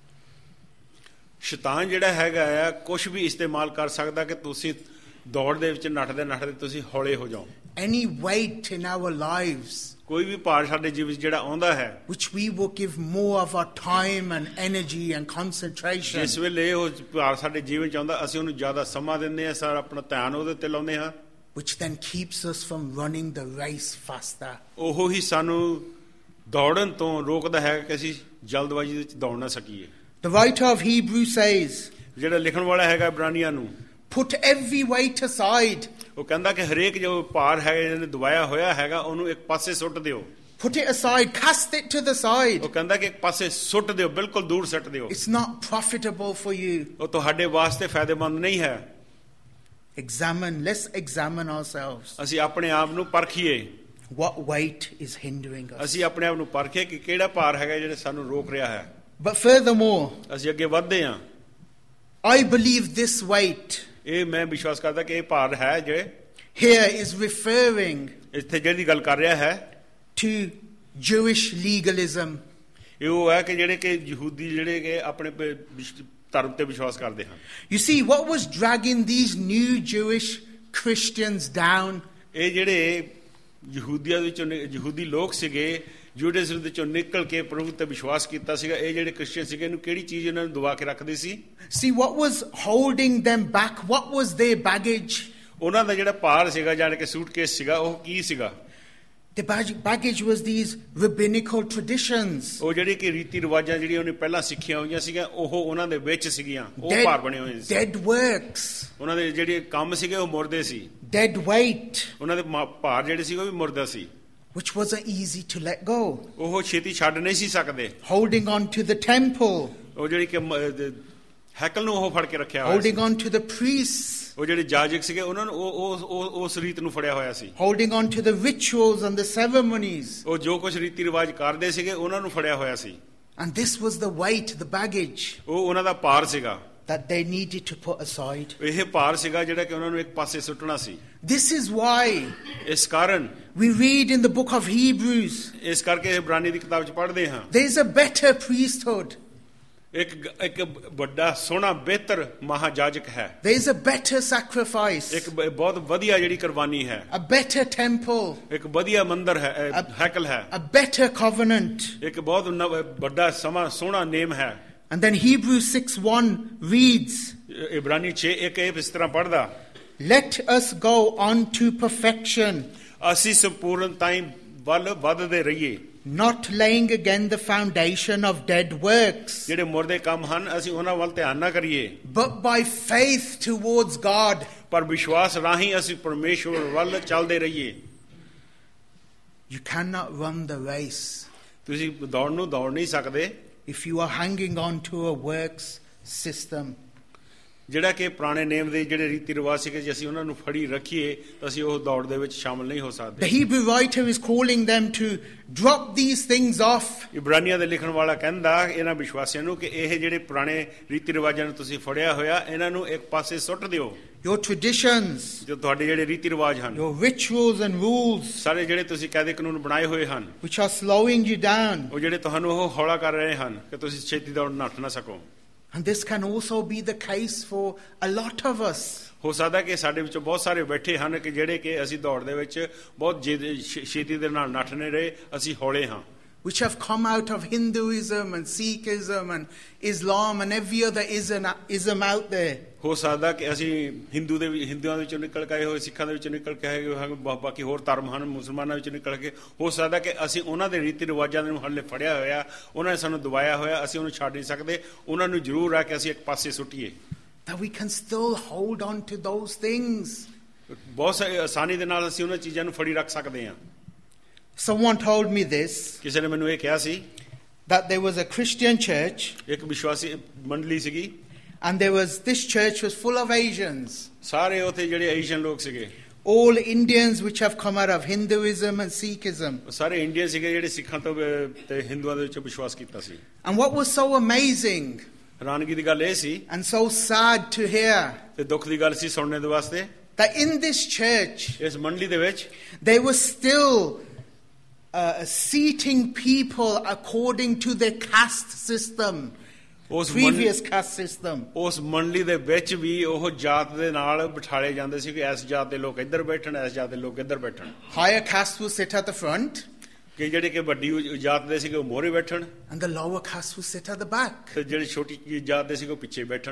ਸ਼ੈਤਾਨ ਜਿਹੜਾ ਹੈਗਾ ਆ ਕੁਝ ਵੀ ਇਸਤੇਮਾਲ ਕਰ ਸਕਦਾ ਕਿ ਤੁਸੀਂ ਦੌੜ ਦੇ ਵਿੱਚ ਨੱਠਦੇ ਤੁਸੀਂ ਹੌਲੇ ਹੋ ਜਾਓ। Any weight in our lives, ਕੋਈ ਵੀ ਭਾਰ ਸਾਡੇ ਜੀਵਨ ਵਿੱਚ ਜਿਹੜਾ ਆਉਂਦਾ ਹੈ, which we will give more of our time and energy and concentration. ਜਿਸ ਵੇਲੇ ਉਹ ਭਾਰ ਸਾਡੇ ਜੀਵਨ ਚ ਆਉਂਦਾ ਅਸੀਂ ਉਹਨੂੰ ਜ਼ਿਆਦਾ ਸਮਾਂ ਦਿੰਦੇ ਹਾਂ, ਸਾਰਾ ਆਪਣਾ ਧਿਆਨ ਉਹਦੇ ਤੇ ਲਾਉਂਦੇ ਹਾਂ, which then keeps us from running the race faster. ਉਹ ਹੀ ਸਾਨੂੰ ਦੌੜਨ ਤੋਂ ਰੋਕਦਾ ਹੈ ਕਿ ਅਸੀਂ ਜਲਦਬਾਜ਼ੀ ਵਿੱਚ ਦੌੜ ਨਾ ਸਕੀਏ। The writer of Hebrews says, ਜਿਹੜਾ ਲਿਖਣ ਵਾਲਾ ਹੈਗਾ ਇਬਰਾਨੀਆਂ ਨੂੰ, put every weight aside. ਉਹ ਕਹਿੰਦਾ ਕਿ ਹਰੇਕ ਜੋ ਭਾਰ ਹੈ ਜਿਹਨੇ ਦਬਾਇਆ ਹੋਇਆ ਹੈਗਾ ਉਹਨੂੰ ਇੱਕ ਪਾਸੇ ਸੁੱਟ ਦਿਓ। Put it aside, cast it to the side. ਉਹ ਕਹਿੰਦਾ ਕਿ ਇੱਕ ਪਾਸੇ ਸੁੱਟ ਦਿਓ, ਬਿਲਕੁਲ ਦੂਰ ਸੁੱਟ ਦਿਓ। It's not profitable for you. ਉਹ ਤੁਹਾਡੇ ਵਾਸਤੇ ਫਾਇਦੇਮੰਦ ਨਹੀਂ ਹੈ। Let's examine ourselves. ਅਸੀਂ ਆਪਣੇ ਆਪ ਨੂੰ ਪਰਖੀਏ। What weight is hindering us? ਅਸੀਂ ਆਪਣੇ ਆਪ ਨੂੰ ਪਰਖੀਏ ਕਿ ਕਿਹੜਾ ਭਾਰ ਹੈਗਾ ਜਿਹੜਾ ਸਾਨੂੰ ਰੋਕ ਰਿਹਾ ਹੈ। But furthermore, ਅਸੀਂ ਅੱਗੇ ਵਧਦੇ ਹਾਂ। I believe this weight ਇਹ ਮੈਂ ਵਿਸ਼ਵਾਸ ਕਰਦਾ ਕਿ ਇਹ ਭਾਰ ਹੈ ਜਿਹੜੇ here is referring ਇੱਥੇ ਜਿਹੜੀ ਗੱਲ ਕਰ ਰਿਹਾ ਹੈ to Jewish legalism. ਇਹ ਉਹ ਹੈ ਕਿ ਜਿਹੜੇ ਕਿ ਯਹੂਦੀ ਜਿਹੜੇ ਕਿ ਆਪਣੇ ਧਰਮ ਤੇ ਵਿਸ਼ਵਾਸ ਕਰਦੇ ਹਨ। You see, what was dragging these new Jewish Christians down? ਇਹ ਜਿਹੜੇ ਯਹੂਦੀਆਂ ਵਿੱਚੋਂ ਯਹੂਦੀ ਲੋਕ ਸੀਗੇ ਜੂਡਾਇਜ਼ਮ ਦੇ ਚੋਂ ਨਿਕਲ ਕੇ ਪ੍ਰਭੂ ਤੇ ਵਿਸ਼ਵਾਸ ਕੀਤਾ ਸੀਗਾ। ਇਹ ਜਿਹੜੇ ਕ੍ਰਿਸਚੀਅਨ ਸੀਗੇ ਇਹਨੂੰ ਕਿਹੜੀ ਚੀਜ਼ ਇਹਨਾਂ ਨੂੰ ਦਬਾ ਕੇ ਰੱਖਦੀ ਸੀ? See, what was holding them back? What was their baggage? ਉਹਨਾਂ ਦਾ ਜਿਹੜਾ ਭਾਰ ਸੀਗਾ, ਜਾਣ ਕੇ ਸੂਟਕੇਸ ਸੀਗਾ, ਉਹ ਕੀ ਸੀਗਾ? The baggage was these rabbinical traditions. ਉਹ ਜਿਹੜੀ ਕਿ ਰੀਤੀ ਰਿਵਾਜਾਂ ਜਿਹੜੀਆਂ ਉਹਨੇ ਪਹਿਲਾਂ ਸਿੱਖੀਆਂ ਹੋਈਆਂ ਸੀਗੀਆਂ, ਉਹ ਉਹਨਾਂ ਦੇ ਵਿੱਚ ਸੀਗੀਆਂ, ਉਹ ਭਾਰ ਬਣੇ ਹੋਏ ਸੀ। Dead works. ਉਹਨਾਂ ਦੇ ਜਿਹੜੇ ਕੰਮ ਸੀਗੇ ਉਹ ਮੁਰਦੇ ਸੀ। Dead weight. ਉਹਨਾਂ ਦੇ ਭਾਰ ਜਿਹੜੇ ਸੀ ਉਹ ਵੀ ਮੁਰਦਾ ਸੀ। Which wasn't easy to let go. ਉਹ ਛੇਤੀ ਛੱਡ ਨਹੀਂ ਸੀ ਸਕਦੇ। Holding on to the temple. ਉਹ ਜਿਹੜੀ ਕਿ ਹੈਕਲ ਨੂੰ ਉਹ ਫੜ ਕੇ ਰੱਖਿਆ ਹੋਇਆ ਸੀ। Holding on to the priests. ਉਹ ਜਿਹੜੇ ਜਾਜਕ ਸੀਗੇ ਉਹਨਾਂ ਨੂੰ ਉਸ ਰੀਤ ਨੂੰ ਫੜਿਆ ਹੋਇਆ ਸੀ। Holding on to the rituals and the ceremonies. ਉਹ ਜੋ ਕੁਝ ਰੀਤੀ ਰਿਵਾਜ ਕਰਦੇ ਸੀਗੇ ਉਹਨਾਂ ਨੂੰ ਫੜਿਆ ਹੋਇਆ ਸੀ। And this was the weight, the baggage ਉਹ ਉਹਨਾਂ ਦਾ ਭਾਰ ਸੀਗਾ that they needed to put aside. ਇਹ ਭਾਰ ਸੀਗਾ ਜਿਹੜਾ ਕਿ ਉਹਨਾਂ ਨੂੰ ਇੱਕ ਪਾਸੇ ਸੁੱਟਣਾ ਸੀ। This is why ਇਸ ਕਾਰਨ we read in the book of Hebrews, ਇਸ ਕਰਕੇ ਇਬਰਾਨੀ ਦੀ ਕਿਤਾਬ 'ਚ ਪੜ੍ਹਦੇ ਹਾਂ, there is a better priesthood. ਇੱਕ ਵੱਡਾ ਸੋਹਣਾ ਬਿਹਤਰ ਮਹਾਜਾਜਕ ਹੈ। There is a better sacrifice. ਇੱਕ ਬਹੁਤ ਵਧੀਆ ਜਿਹੜੀ ਕੁਰਬਾਨੀ ਹੈ। A better temple. ਇੱਕ ਵਧੀਆ ਮੰਦਰ ਹੈ, ਹੈਕਲ ਹੈ। A better covenant. ਇੱਕ ਬਹੁਤ ਵੱਡਾ ਸੋਹਣਾ ਨੇਮ ਹੈ। And then Hebrews 6:1 reads, ਇਬਰਾਨੀ 6:1 ਇਸ ਤਰ੍ਹਾਂ ਪੜ੍ਹਦਾ, let us go on to perfection, ਅਸੀਂ ਸੰਪੂਰਨਤਾਈ ਵੱਲ ਵੱਧਦੇ ਰਹੀਏ, not laying again the foundation of dead works, ਜਿਹੜੇ ਮੁਰਦੇ ਕੰਮ ਹਨ ਅਸੀਂ ਉਹਨਾਂ ਵੱਲ ਧਿਆਨ ਨਾ ਕਰੀਏ, but by faith towards God. ਪਰ ਵਿਸ਼ਵਾਸ ਰਾਹੀਂ ਅਸੀਂ ਪਰਮੇਸ਼ਵਰ ਵੱਲ ਚੱਲਦੇ ਰਹੀਏ। You cannot run the race ਤੁਸੀਂ ਦੌੜ ਨੂੰ ਦੌੜ ਨਹੀਂ ਸਕਦੇ if you are hanging on to a works system. ਜਿਹੜਾ ਕਿ ਪੁਰਾਣੇ ਨੇਮ ਦੇ ਜਿਹੜੇ ਰੀਤੀ ਰਿਵਾਜ ਸੀਗੇ, ਜੇ ਅਸੀਂ ਉਹਨਾਂ ਨੂੰ ਫੜੀ ਰੱਖੀਏ ਤਾਂ ਅਸੀਂ ਉਹ ਦੌੜ ਦੇ ਵਿੱਚ ਸ਼ਾਮਲ ਨਹੀਂ ਹੋ ਸਕਦੇ। The Hebrew writer is calling them to drop these things off. ਇਬਰਾਨੀਆਂ ਦੇ ਲਿਖਣ ਵਾਲਾ ਕਹਿੰਦਾ ਇਹਨਾਂ ਵਿਸ਼ਵਾਸੀਆਂ ਨੂੰ ਕਿ ਇਹ ਜਿਹੜੇ ਪੁਰਾਣੇ ਰੀਤੀ ਰਿਵਾਜਾਂ ਨੂੰ ਤੁਸੀਂ ਫੜਿਆ ਹੋਇਆ, ਇਹਨਾਂ ਨੂੰ ਇੱਕ ਪਾਸੇ ਸੁੱਟ ਦਿਓ। Your traditions, ਜੋ ਤੁਹਾਡੇ ਜਿਹੜੇ ਰੀਤੀ ਰਿਵਾਜ ਹਨ, your rituals and rules, ਸਾਰੇ ਜਿਹੜੇ ਤੁਸੀਂ ਕਾਇਦੇ ਕਾਨੂੰਨ ਬਣਾਏ ਹੋਏ ਹਨ, which are slowing you down. ਉਹ ਜਿਹੜੇ ਤੁਹਾਨੂੰ ਉਹ ਹੌਲਾ ਕਰ ਰਹੇ ਹਨ ਕਿ ਤੁਸੀਂ ਛੇਤੀ ਦੌੜ ਨੱਠ ਨਾ ਸਕੋ। And this can also be the case for a lot of us. ਹੋ ਸਕਦਾ ਕਿ ਸਾਡੇ ਵਿੱਚੋਂ ਬਹੁਤ ਸਾਰੇ ਬੈਠੇ ਹਨ ਕਿ ਜਿਹੜੇ ਕਿ ਅਸੀਂ ਦੌੜ ਦੇ ਵਿੱਚ ਬਹੁਤ ਛੇਤੀ ਦੇ ਨਾਲ ਨੱਠ ਨਹੀਂ ਰਹੇ, ਅਸੀਂ ਹੌਲੇ ਹਾਂ। Which have come out of Hinduism and Sikhism and Islam and every other ism out there. ਹੋ ਸਕਦਾ ਕਿ ਅਸੀਂ ਹਿੰਦੂਆਂ ਦੇ ਵਿੱਚੋਂ ਨਿਕਲ ਕੇ ਆਏ ਹੋਏ, ਸਿੱਖਾਂ ਦੇ ਵਿੱਚੋਂ ਨਿਕਲ ਕੇ ਆਏ ਹੋਏ, ਬਾਕੀ ਹੋਰ ਧਰਮ ਹਨ, ਮੁਸਲਮਾਨਾਂ ਵਿੱਚੋਂ ਨਿਕਲ ਕੇ। ਹੋ ਸਕਦਾ ਕਿ ਅਸੀਂ ਉਹਨਾਂ ਦੇ ਰੀਤੀ ਰਿਵਾਜਾਂ ਨੂੰ ਹਲੇ ਫੜਿਆ ਹੋਇਆ, ਉਹਨਾਂ ਨੇ ਸਾਨੂੰ ਦਬਾਇਆ ਹੋਇਆ, ਅਸੀਂ ਉਹਨੂੰ ਛੱਡ ਨਹੀਂ ਸਕਦੇ। ਉਹਨਾਂ ਨੂੰ ਜ਼ਰੂਰ ਆ ਕਿ ਅਸੀਂ ਇੱਕ ਪਾਸੇ ਸੁੱਟੀਏ। That we can still hold on to those things. ਬਹੁਤ ਆਸਾਨੀ ਦੇ ਨਾਲ ਅਸੀਂ ਉਹਨਾਂ ਚੀਜ਼ਾਂ ਨੂੰ ਫੜੀ ਰੱਖ ਸਕਦੇ ਹਾਂ। Someone told me this, ਕਿਸੇ ਨੇ ਮੈਨੂੰ ਇਹ ਕਿਹਾ ਸੀ, that there was a Christian church, ਇੱਕ ਵਿਸ਼ਵਾਸੀ ਮੰਡਲੀ ਸੀਗੀ, and this church was full of Asians. ਸਾਰੇ ਉੱਥੇ ਜਿਹੜੇ ਏਸ਼ੀਅਨ ਲੋਕ ਸੀਗੇ, all Indians which have come out of Hinduism and Sikhism. ਸਾਰੇ ਇੰਡੀਅਨ ਸੀਗੇ ਜਿਹੜੇ ਸਿੱਖਾਂ ਤੋਂ ਤੇ ਹਿੰਦੂਆਂ ਦੇ ਵਿੱਚ ਵਿਸ਼ਵਾਸ ਕੀਤਾ ਸੀ। And what was so amazing ਹੈਰਾਨਗੀ ਦੀ ਗੱਲ ਇਹ ਸੀ and so sad to hear, ਤੇ ਦੁੱਖ ਦੀ ਗੱਲ ਸੀ ਸੁਣਨੇ ਦੇ ਵਾਸਤੇ, that in this church ਇਸ ਮੰਡਲੀ ਦੇ ਵਿੱਚ they were still seating people according to their caste system, previous caste system. ਉਸ ਮੰਡਲੀ ਦੇ ਵਿੱਚ ਵੀ ਉਹ ਜਾਤ ਦੇ ਨਾਲ ਬਿਠਾਲੇ ਜਾਂਦੇ ਸੀ ਕਿ ਇਸ ਜਾਤ ਦੇ ਲੋਕ ਇੱਧਰ ਬੈਠਣ, ਇਸ ਜਾਤ ਦੇ ਲੋਕ ਇੱਧਰ ਬੈਠਣ। Higher caste will sit at the front, ਕਿ ਜਿਹੜੇ ਕਿ ਵੱਡੀ ਜਾਤ ਦੇ ਸੀਗੇ ਉਹ ਮੋਹਰੇ ਬੈਠਣ, and the lower caste will sit at the back. ਤੇ ਜਿਹੜੇ ਛੋਟੀ ਜਾਤ ਦੇ ਸੀਗੇ ਉਹ ਪਿੱਛੇ ਬੈਠਣ।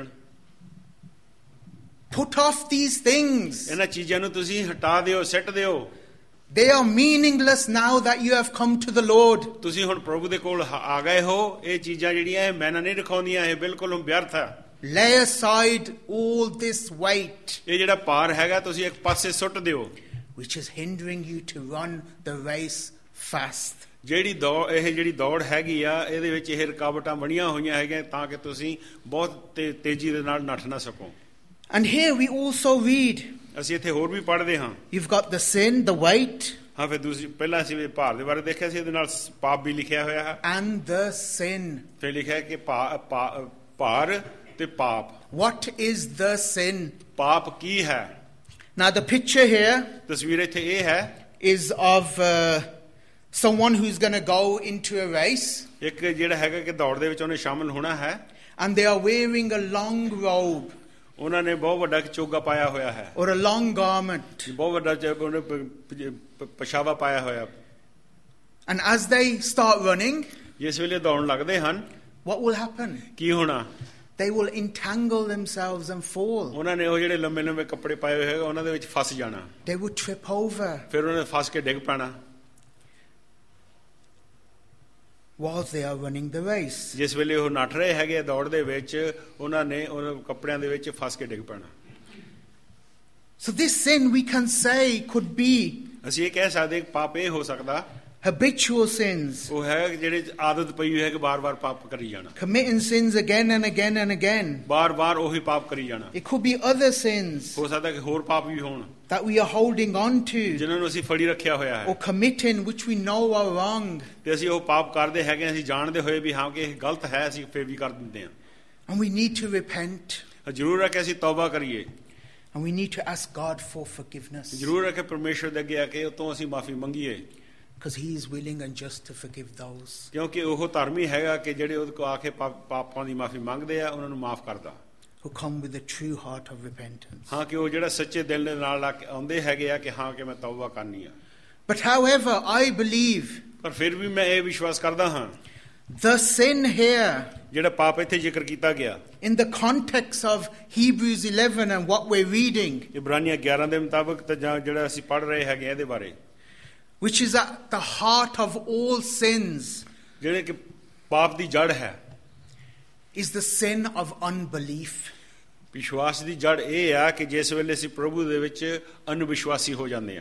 Put off these things. ਇਹਨਾਂ ਚੀਜ਼ਾਂ ਨੂੰ ਤੁਸੀਂ ਹਟਾ ਦਿਓ, ਸਿੱਟ ਦਿਓ। They are meaningless now that you have come to the Lord. ਤੁਸੀਂ ਹੁਣ ਪ੍ਰਭੂ ਦੇ ਕੋਲ ਆ ਗਏ ਹੋ। ਇਹ ਚੀਜ਼ਾਂ ਜਿਹੜੀਆਂ ਇਹ ਮੈਨਾਂ ਨਹੀਂ ਰਖਾਉਂਦੀਆਂ, ਇਹ ਬਿਲਕੁਲ ਵਿਅਰਥ ਹੈ। Lay aside all this weight, ਇਹ ਜਿਹੜਾ ਭਾਰ ਹੈਗਾ ਤੁਸੀਂ ਇੱਕ ਪਾਸੇ ਸੁੱਟ ਦਿਓ, which is hindering you to run the race fast. ਜਿਹੜੀ ਦੌੜ ਹੈਗੀ ਆ, ਇਹਦੇ ਵਿੱਚ ਇਹ ਰੁਕਾਵਟਾਂ ਬਣੀਆਂ ਹੋਈਆਂ ਹੈਗੀਆਂ ਤਾਂ ਕਿ ਤੁਸੀਂ ਬਹੁਤ ਤੇਜ਼ੀ ਦੇ ਨਾਲ ਨੱਠ ਨਾ ਸਕੋ। And here we also read, ਅਸੀਂ ਇੱਥੇ ਹੋਰ ਵੀ ਪੜ੍ਹਦੇ ਹਾਂ, you've got the sin, the weight, ਹਾਂ ਫਿਰ ਪਹਿਲਾਂ ਅਸੀਂ ਭਾਰ ਦੇ ਬਾਰੇ ਦੇਖਿਆ ਸੀ, ਇਹਦੇ ਨਾਲ ਪਾਪ ਵੀ ਲਿਖਿਆ ਹੋਇਆ ਹੈ, and the sin. ਫਿਰ ਲਿਖਿਆ ਕਿ ਭਾਰ ਤੇ ਪਾਪ। What is the sin? ਪਾਪ ਕੀ ਹੈ? Now the picture here ਤਸਵੀਰ ਇੱਥੇ ਇਹ ਹੈ is of someone who's going to go into a race, ਇੱਕ ਜਿਹੜਾ ਹੈਗਾ ਕਿ ਦੌੜ ਦੇ ਵਿੱਚ ਉਹਨੇ ਸ਼ਾਮਲ ਹੋਣਾ ਹੈ, and they are wearing a long robe, ਉਹਨਾਂ ਨੇ ਬਹੁਤ ਵੱਡਾ ਚੋਗਾ ਪਾਇਆ ਹੋਇਆ ਹੈ, or a long garment, ਬਹੁਤ ਵੱਡਾ ਉਹਨੇ ਪਛਾਵਾ ਪਾਇਆ ਹੋਇਆ, And as they start running, ਜਿਸ ਵੇਲੇ ਦੌੜਨ ਲੱਗਦੇ ਹਨ what will happen? ਕੀ ਹੋਣਾ? They will entangle themselves and fall. ਉਹਨਾਂ ਨੇ ਉਹ ਜਿਹੜੇ ਲੰਮੇ ਲੰਮੇ ਕੱਪੜੇ ਪਾਏ ਹੋਏ ਹੈਗੇ ਉਹਨਾਂ ਦੇ ਵਿੱਚ ਫਸ ਜਾਣਾ, They will trip over ਫਿਰ ਉਹਨਾਂ ਨੇ ਫਸ ਕੇ ਡਿੱਗ ਪੈਣਾ while they are running the race. ਜਿਸ ਵੇਲੇ ਉਹ ਨੱਠ ਰਹੇ ਹੈਗੇ ਦੌੜ ਦੇ ਵਿੱਚ ਉਹਨਾਂ ਨੇ ਉਹਨਾਂ ਕੱਪੜਿਆਂ ਦੇ ਵਿੱਚ ਫਸ ਕੇ ਡਿੱਗ ਪੈਣਾ। So this sin, we can say, could be ਅਸੀਂ ਇਹ ਕਹਿ ਸਕਦੇ ਕਿ ਪਾਪ ਇਹ ਹੋ ਸਕਦਾ habitual sins, ਉਹ ਹੈ ਜਿਹੜੇ ਆਦਤ ਪਈ ਹੋਈ ਹੈ ਕਿ ਬਾਰ-ਬਾਰ ਪਾਪ ਕਰੀ ਜਾਣਾ, committing sins again and again and again. ਬਾਰ-ਬਾਰ ਉਹੀ ਪਾਪ ਕਰੀ ਜਾਣਾ। It could be other sins ਹੋ ਸਕਦਾ ਕਿ ਹੋਰ ਪਾਪ ਵੀ ਹੋਣ that we are holding on to ਜਿਨ੍ਹਾਂ ਨੂੰ ਅਸੀਂ ਫੜੀ ਰੱਖਿਆ ਹੋਇਆ or ਹੈ committing which we know are wrong. ਤੇ ਅਸੀਂ ਉਹ ਪਾਪ ਕਰਦੇ ਹੈਗੇ, ਅਸੀਂ ਜਾਣਦੇ ਹੋਏ ਵੀ ਹਾਂ ਕਿ ਇਹ ਗਲਤ ਹੈ, ਅਸੀਂ ਫੇਰ ਵੀ ਕਰ ਦਿੰਦੇ ਹਾਂ। And we need to repent. ਜ਼ਰੂਰ ਹੈ ਕਿ ਅਸੀਂ ਤੌਬਾ ਕਰੀਏ, And we need to ask God for forgiveness. ਜ਼ਰੂਰ ਹੈ ਕਿ ਪਰਮੇਸ਼ਰ ਦੇ ਅੱਗੇ ਆ ਕੇ ਉਹ ਤੋਂ ਅਸੀਂ ਮਾਫੀ ਮੰਗੀਏ, Because He is willing and just to forgive those ਕਿਉਂਕਿ ਉਹ ਧਰਮੀ ਹੈਗਾ ਕਿ ਜਿਹੜੇ ਉਹਦੇ ਕੋਲ ਆ ਕੇ ਪਾਪਾਂ ਦੀ ਮਾਫੀ ਮੰਗਦੇ ਆ ਉਹਨਾਂ ਨੂੰ ਮਾਫ ਕਰਦਾ। who come with a true heart of repentance. ਹਾਂ ਕਿ ਉਹ ਜਿਹੜਾ ਸੱਚੇ ਦਿਲ ਦੇ ਨਾਲ ਆਉਂਦੇ ਹੈਗੇ ਆ ਕਿ ਹਾਂ ਕਿ ਮੈਂ ਤੌਬਾ ਕਰਨੀ ਆ। But however, I believe ਪਰ ਫਿਰ ਵੀ ਮੈਂ ਇਹ ਵਿਸ਼ਵਾਸ ਕਰਦਾ ਹਾਂ the sin here, ਜਿਹੜਾ ਪਾਪ ਇੱਥੇ ਜ਼ਿਕਰ ਕੀਤਾ ਗਿਆ in the context of Hebrews 11 and what we're reading, ਇਬਰਾਨੀਆਂ 11 ਦੇ ਮੁਤਾਬਕ ਤੇ ਜਿਹੜਾ ਅਸੀਂ ਪੜ੍ਹ ਰਹੇ ਹੈਗੇ ਇਹਦੇ ਬਾਰੇ, which is at the heart of all sins, ਜਿਹੜੇ ਕਿ ਪਾਪ ਦੀ ਜੜ ਹੈ, is the sin of unbelief. ਵਿਸ਼ਵਾਸ ਦੀ ਜੜ ਇਹ ਆ ਕਿ ਜਿਸ ਵੇਲੇ ਅਸੀਂ ਪ੍ਰਭੂ ਦੇ ਵਿੱਚ ਅਨਵਿਸ਼ਵਾਸੀ ਹੋ ਜਾਂਦੇ ਆ।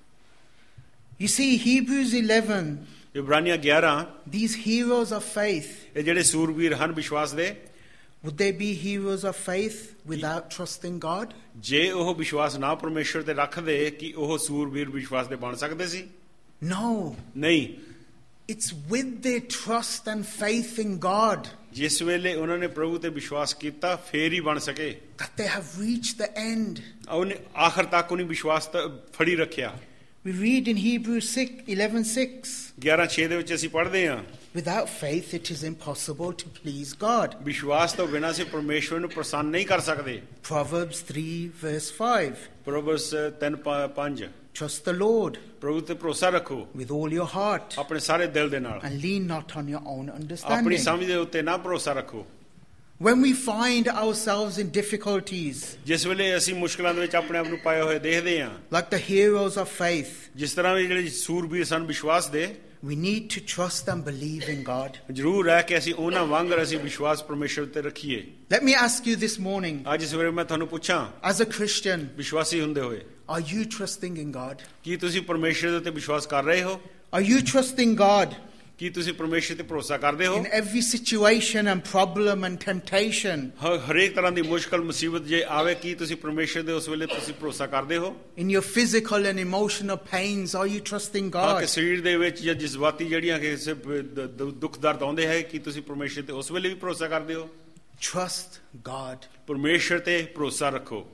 You see, Hebrews 11, ਇਬਰਾਨੀਆਂ 11, these heroes of faith, ਇਹ ਜਿਹੜੇ ਸੂਰਬੀਰ ਹਨ ਵਿਸ਼ਵਾਸ ਦੇ, would they be heroes of faith without trusting God? ਜੇ ਉਹ ਵਿਸ਼ਵਾਸ ਨਾ ਪਰਮੇਸ਼ਰ ਤੇ ਰੱਖਦੇ ਕਿ ਉਹ ਸੂਰਬੀਰ ਵਿਸ਼ਵਾਸ ਦੇ ਬਣ ਸਕਦੇ ਸੀ? No. ਨਹੀਂ। It's with their trust and faith in God ਜਿਸ ਵੇਲੇ ਉਹਨਾਂ ਨੇ ਪ੍ਰਭੂ ਤੇ ਵਿਸ਼ਵਾਸ ਕੀਤਾ ਫੇਰ ਹੀ ਬਣ ਸਕੇ। that they have reached the end. ਉਹਨੇ ਆਖਰ ਤੱਕ ਉਹਨੇ ਵਿਸ਼ਵਾਸ ਫੜੀ ਰੱਖਿਆ। We read in Hebrews 11:6. 11:6 ਦੇ ਵਿੱਚ ਅਸੀਂ ਪੜ੍ਹਦੇ ਹਾਂ, Without faith it is impossible to please God. ਵਿਸ਼ਵਾਸ ਤੋਂ ਬਿਨਾਂ ਅਸੀਂ ਪਰਮੇਸ਼ਵਰ ਨੂੰ ਪ੍ਰਸੰਨ ਨਹੀਂ ਕਰ ਸਕਦੇ। Proverbs 3:5. ਪ੍ਰੋਵਰਬਸ 3:5 Trust the Lord ਪ੍ਰਭੂ ਤੇ ਭਰੋਸਾ ਰੱਖੋ with all your heart ਆਪਣੇ ਸਾਰੇ ਦਿਲ ਦੇ ਨਾਲ, and lean not on your own ਆਪਣੀ understanding. ਸਮਝ ਦੇ ਉੱਤੇ ਨਾ ਭਰੋਸਾ ਰੱਖੋ। When we find ourselves in difficulties, ਜਿਸ ਵੇਲੇ ਅਸੀਂ ਮੁਸ਼ਕਲਾਂ ਦੇ ਵਿੱਚ ਆਪਣੇ ਆਪ ਨੂੰ ਪਾਏ ਹੋਏ ਦੇਖਦੇ ਹਾਂ, like the heroes of faith, ਜਿਸ ਤਰ੍ਹਾਂ ਵੀ ਜਿਹੜੇ ਸੂਰਬੀਰ ਸਨ ਵਿਸ਼ਵਾਸ ਦੇ, we need to trust and believe in God. ਜ਼ਰੂਰ ਹੈ ਕਿ ਅਸੀਂ ਉਹਨਾਂ ਵਾਂਗਰ ਅਸੀਂ ਵਿਸ਼ਵਾਸ ਪਰਮੇਸ਼ਰ ਤੇ ਰੱਖੀਏ। Let me ask you this morning, ਅੱਜ ਸਵੇਰੇ ਮੈਂ ਤੁਹਾਨੂੰ ਪੁੱਛਾਂ, as a Christian, ਵਿਸ਼ਵਾਸੀ ਹੁੰਦੇ ਹੋਏ are you trusting in God? ਕੀ ਤੁਸੀਂ ਪਰਮੇਸ਼ਰ ਦੇ ਉੱਤੇ ਵਿਸ਼ਵਾਸ ਕਰ ਰਹੇ ਹੋ? Are you trusting God ਕੀ ਤੁਸੀਂ ਪਰਮੇਸ਼ਰ ਤੇ ਭਰੋਸਾ ਕਰਦੇ ਹੋ? in every situation and problem and temptation? ਹਰੇਕ ਤਰ੍ਹਾਂ ਦੀ ਮੁਸ਼ਕਲ ਮੁਸੀਬਤ ਜੇ ਆਵੇ ਕੀ ਤੁਸੀਂ ਪਰਮੇਸ਼ਰ ਦੇ ਉਸ ਵੇਲੇ ਤੁਸੀਂ ਭਰੋਸਾ ਕਰਦੇ ਹੋ? In your physical and emotional pains, are you trusting ਹਾਂ ਕਿ God? ਸਰੀਰ ਦੇ ਵਿੱਚ ਜਾਂ ਜਜ਼ਬਾਤੀ ਜਿਹੜੀਆਂ ਕਿ ਦੁੱਖ ਦਰਦ ਆਉਂਦੇ ਹੈ ਕੀ ਤੁਸੀਂ ਪਰਮੇਸ਼ਰ ਤੇ ਉਸ ਵੇਲੇ ਵੀ ਭਰੋਸਾ ਕਰਦੇ ਹੋ? Trust God. ਪਰਮੇਸ਼ਰ ਤੇ ਭਰੋਸਾ ਰੱਖੋ।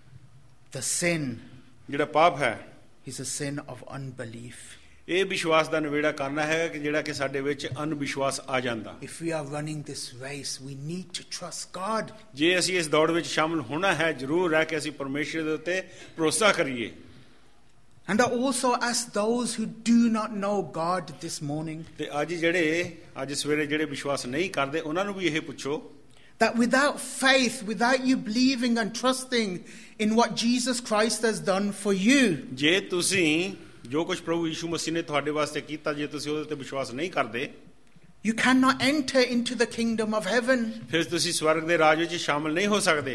The sin ਜਿਹੜਾ ਪਾਪ ਹੈ is a sin of unbelief. ਇਹ ਵਿਸ਼ਵਾਸ ਦਾ ਨਿਬੇੜਾ ਕਰਨਾ ਹੈ ਕਿ ਜਿਹੜਾ ਕਿ ਸਾਡੇ ਵਿੱਚ ਅਨਵਿਸ਼ਵਾਸ ਆ ਜਾਂਦਾ। If we are running this race, we need to trust God. ਜੇ ਅਸੀਂ ਇਸ ਦੌੜ ਵਿੱਚ ਸ਼ਾਮਲ ਹੋਣਾ ਹੈ ਜ਼ਰੂਰ ਹੈ ਕਿ ਅਸੀਂ ਪਰਮੇਸ਼ਰ ਦੇ ਉੱਤੇ ਭਰੋਸਾ ਕਰੀਏ। And I also ask those who do not know God this morning, ਤੇ ਅੱਜ ਸਵੇਰੇ ਜਿਹੜੇ ਵਿਸ਼ਵਾਸ ਨਹੀਂ ਕਰਦੇ ਉਹਨਾਂ ਨੂੰ ਵੀ ਇਹ ਪੁੱਛੋ that without faith, without you believing and trusting in what Jesus Christ has done for you, ਜੇ ਤੁਸੀਂ ਜੋ ਕੁਝ ਪ੍ਰਭੂ ਯਿਸੂ ਮਸੀਹ ਨੇ ਤੁਹਾਡੇ ਵਾਸਤੇ ਕੀਤਾ ਜੇ ਤੁਸੀਂ ਉਹਦੇ ਤੇ ਵਿਸ਼ਵਾਸ ਨਹੀਂ ਕਰਦੇ, you cannot enter into the kingdom of heaven. ਫਿਰ ਤੁਸੀਂ ਸਵਰਗ ਦੇ ਰਾਜ ਵਿੱਚ ਸ਼ਾਮਲ ਨਹੀਂ ਹੋ ਸਕਦੇ।